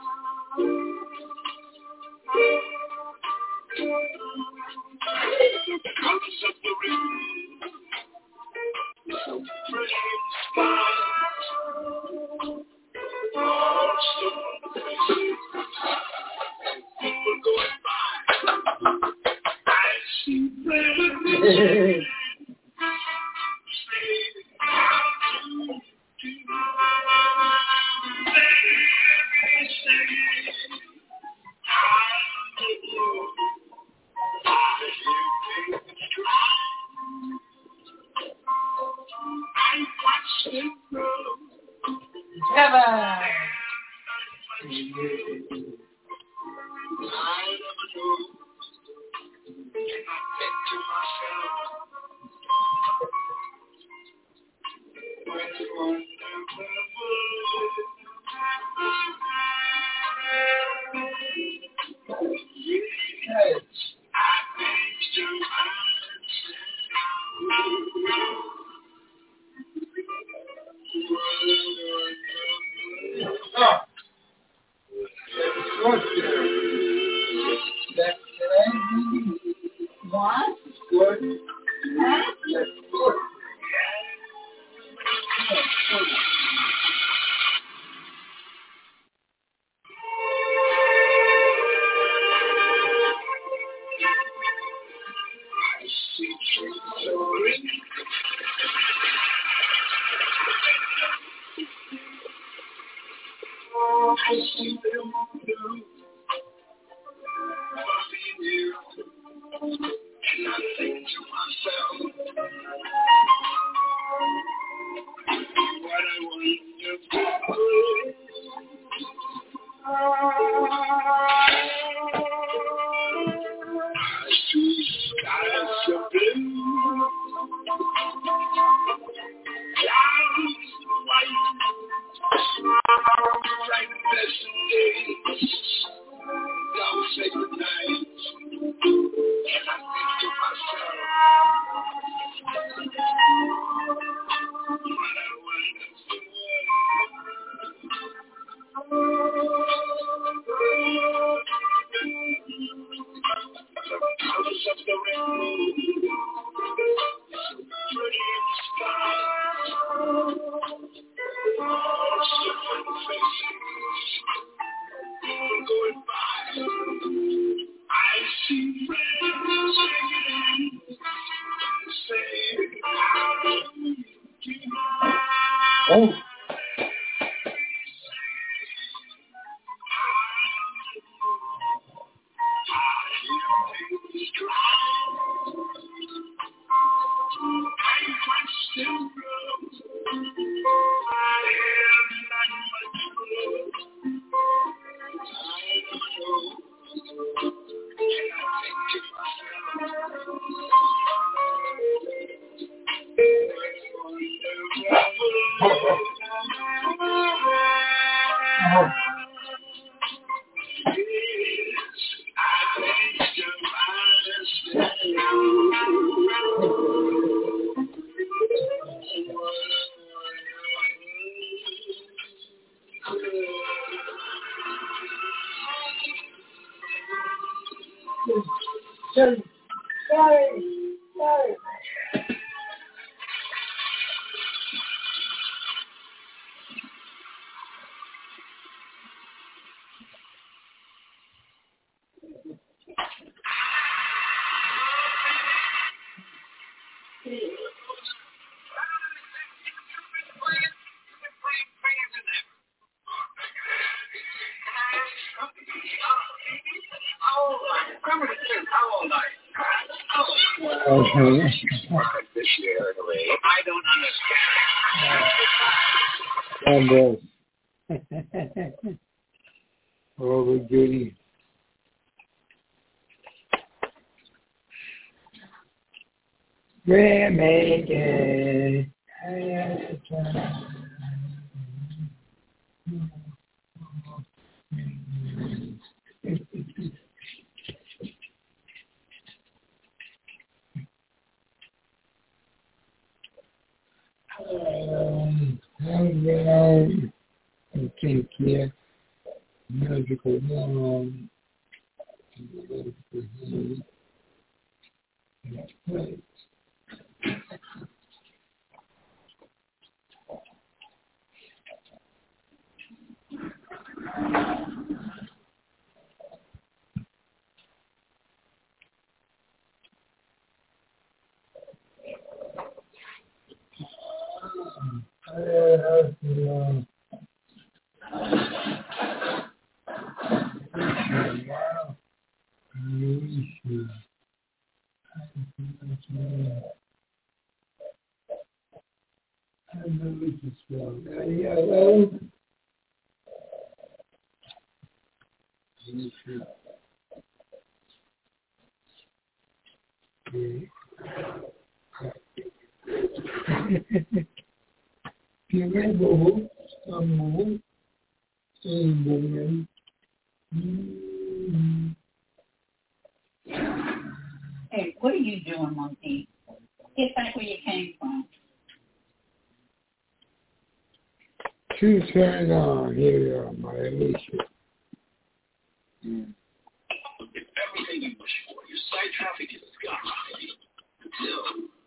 The colors of the rainbow, so pretty and smiles, all so faces, people going by. I see friends. Oh. I don't understand. Over duty. We're making I think here magical Hey, what are you doing, monkey? Get back where you came from. To turn on, here we are, my Alicia. It's everything you wish for. Your site traffic is skyrocketing. Until,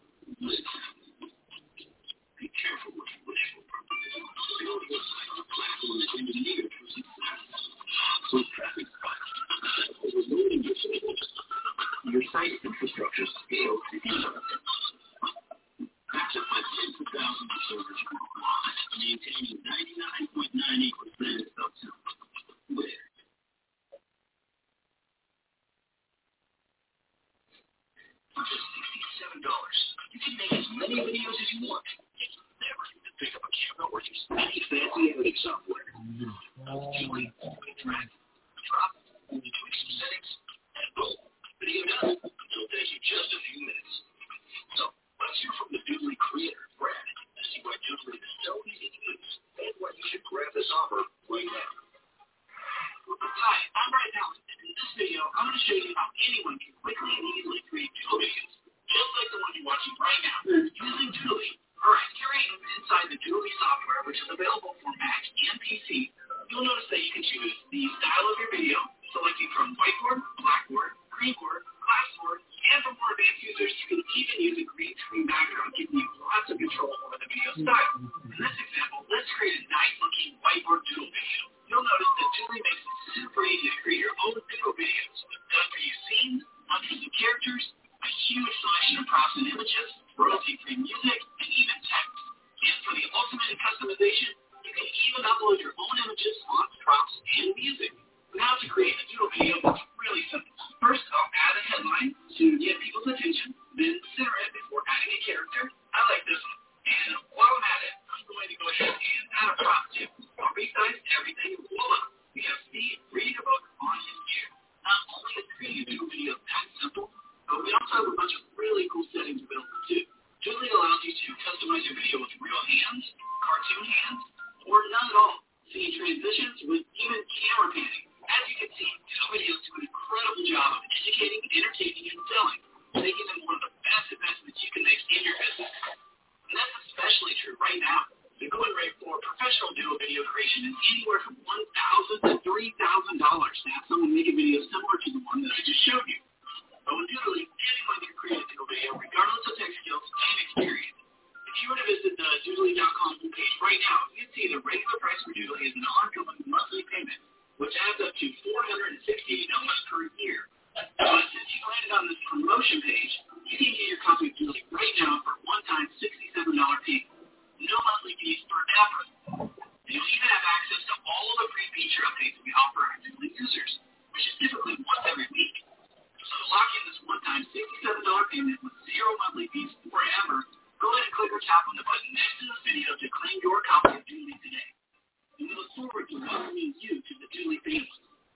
be careful what you wish for. Build your site on a platform that's engineered for success. With traffic spikes, overloading your site. Your site's infrastructure scales to backed up by tens of thousands of servers, maintaining 99.98% uptime. With for just $67, you can make as many videos as you want. You never need to pick up a camera or use any fancy editing software. Julie, drag, drop, only tweak some settings, and boom, video done. It'll take you just a few minutes. So, let's hear from the Doodly creator, Brad, to see why Doodly is so easy to use and why you should grab this offer right now. Hi, I'm Brad Townsend, and in this video, I'm going to show you how anyone can quickly and easily create doodle videos, just like the one you're watching right now, using Doodly. Alright, here I am inside the Doodly software, which is available for Mac and PC. You'll notice that you can choose the style of your video, selecting from whiteboard, blackboard, greenboard, classboard, and for more advanced users, you can even use a green screen background, giving you lots of control over the video style. In this example, let's create a nice-looking whiteboard doodle video. You'll notice that Doodly makes it super easy to create your own doodle videos. Done-for-you scenes, unused characters, a huge selection of props and images, royalty-free music, and even text. And for the ultimate in customization, you can even upload your own images, fonts, props, and music. Now to create a doodle video, it's really simple. First, I'll add a headline to get people's attention, then center it before adding a character. I like this one. And while I'm at it, I'm going to go ahead and add a prop too. I'll resize everything, and voila! We have Steve reading a book on his chair. Not only is creating a doodle video that simple, but we also have a bunch of really cool settings available too. Doodly allows you to customize your video with real hands, cartoon hands, or none at all. See transitions with even camera panning. As you can see, doodle videos do an incredible job of educating, entertaining, and selling, making them one of the best investments you can make in your business. And that's especially true right now. The going rate for professional doodle video creation is anywhere from $1,000 to $3,000 to have someone make a video similar to the one that I just showed you. But with Doodly, anyone can create a doodle video regardless of tech skills and experience. If you were to visit the Doodly.com homepage right now, you'd see the regular price for Doodly is an ongoing monthly payment, which adds up to $468 per year. But since you landed on this promotion page, you can get your copy of Doodly right now for a one-time $67 payment. No monthly fees forever. And you'll even have access to all of the free feature updates we offer our Doodly users, which is typically once every week. So lock in this one-time $67 payment with 0 tap on the button next to the video to claim your copy of Dooley today. And we look forward to welcoming you to the Dooley family.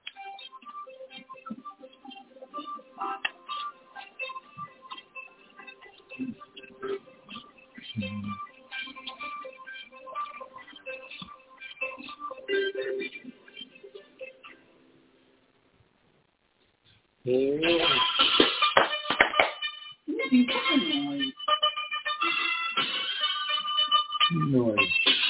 Noise.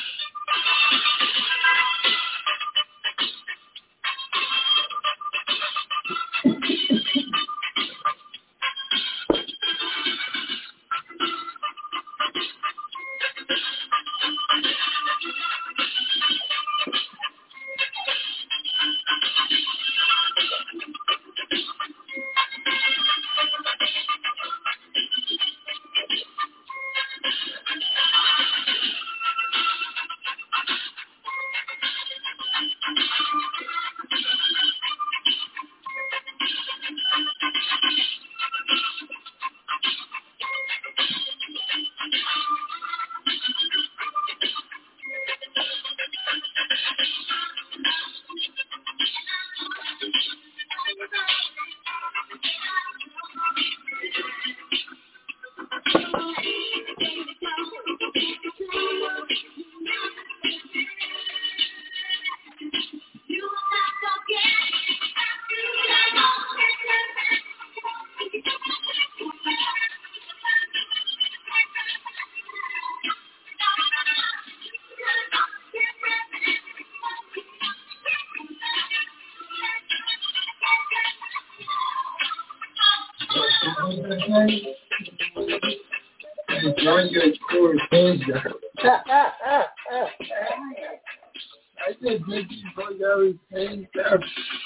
I just make you put those things up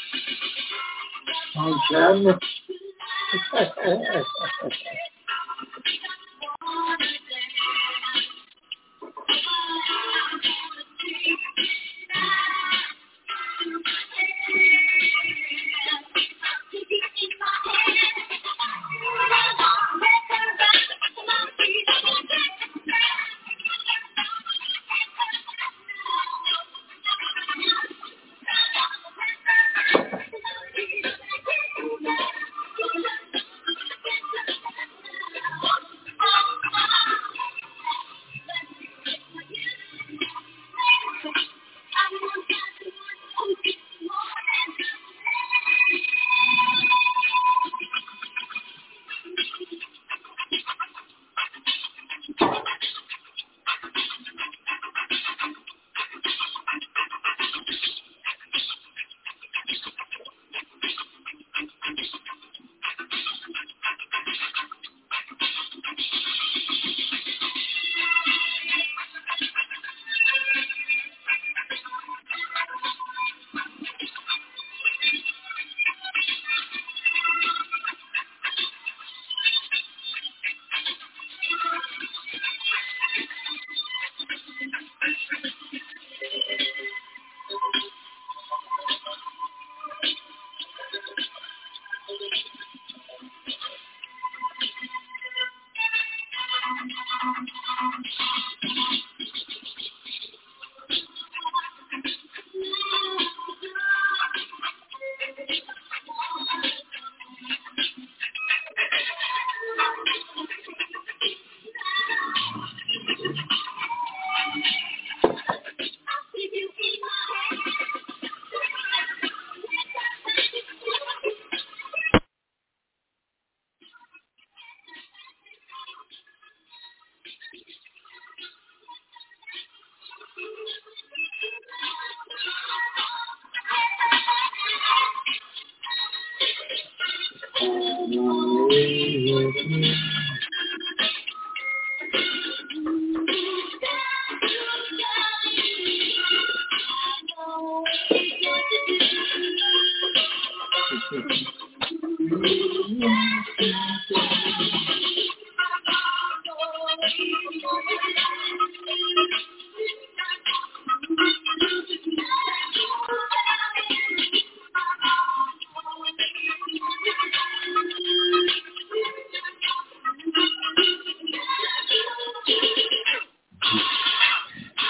on camera.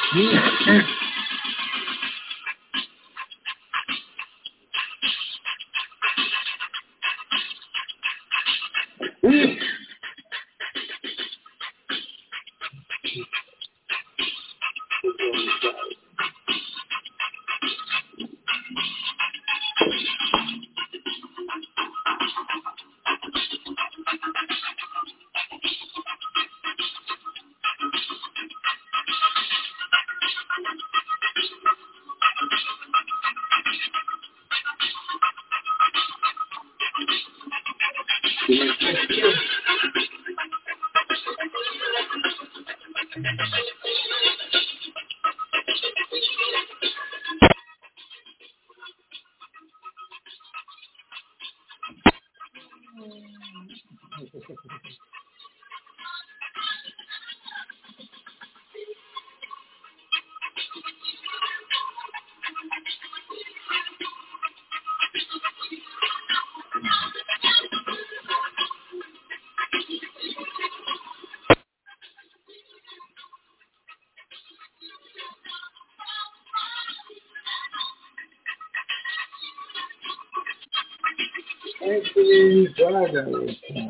Anthony Bravo.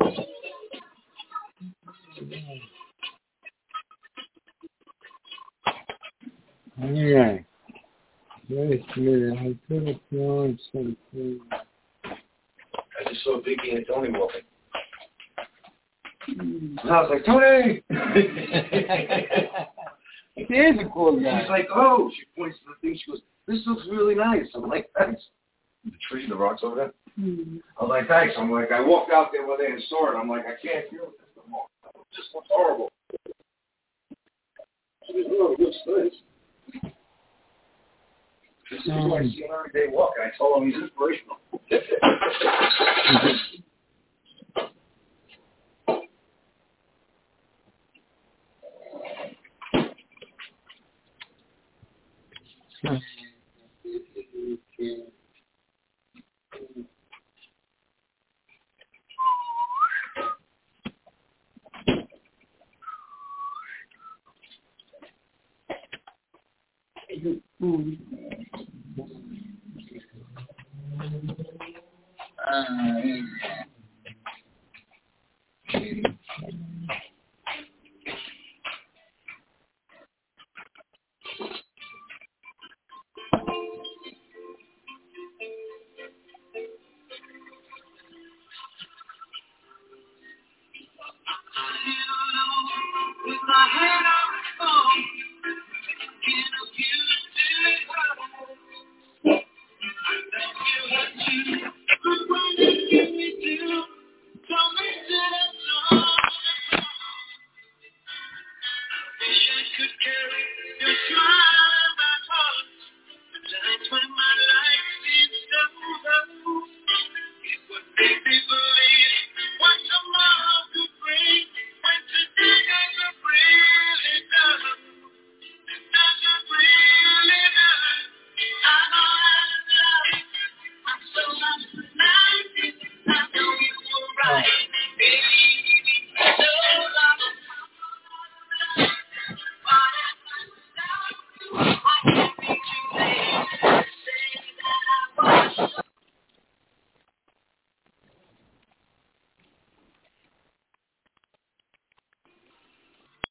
Alright. Wait a minute. I could have thrown something. I just saw Vicky and Tony walking. And I was like, Tony! He is a cool guy. She's like, oh, she points to the thing. She goes, this looks really nice. I'm like, thanks. The tree, the rocks over there. I was like, thanks. I'm like, I walked out there one day and saw it. I'm like, I can't deal with this no more. It just looks horrible. She goes, no, it looks nice. This is who I see him every day walk. I told him he's inspirational. Wish I could carry your smile.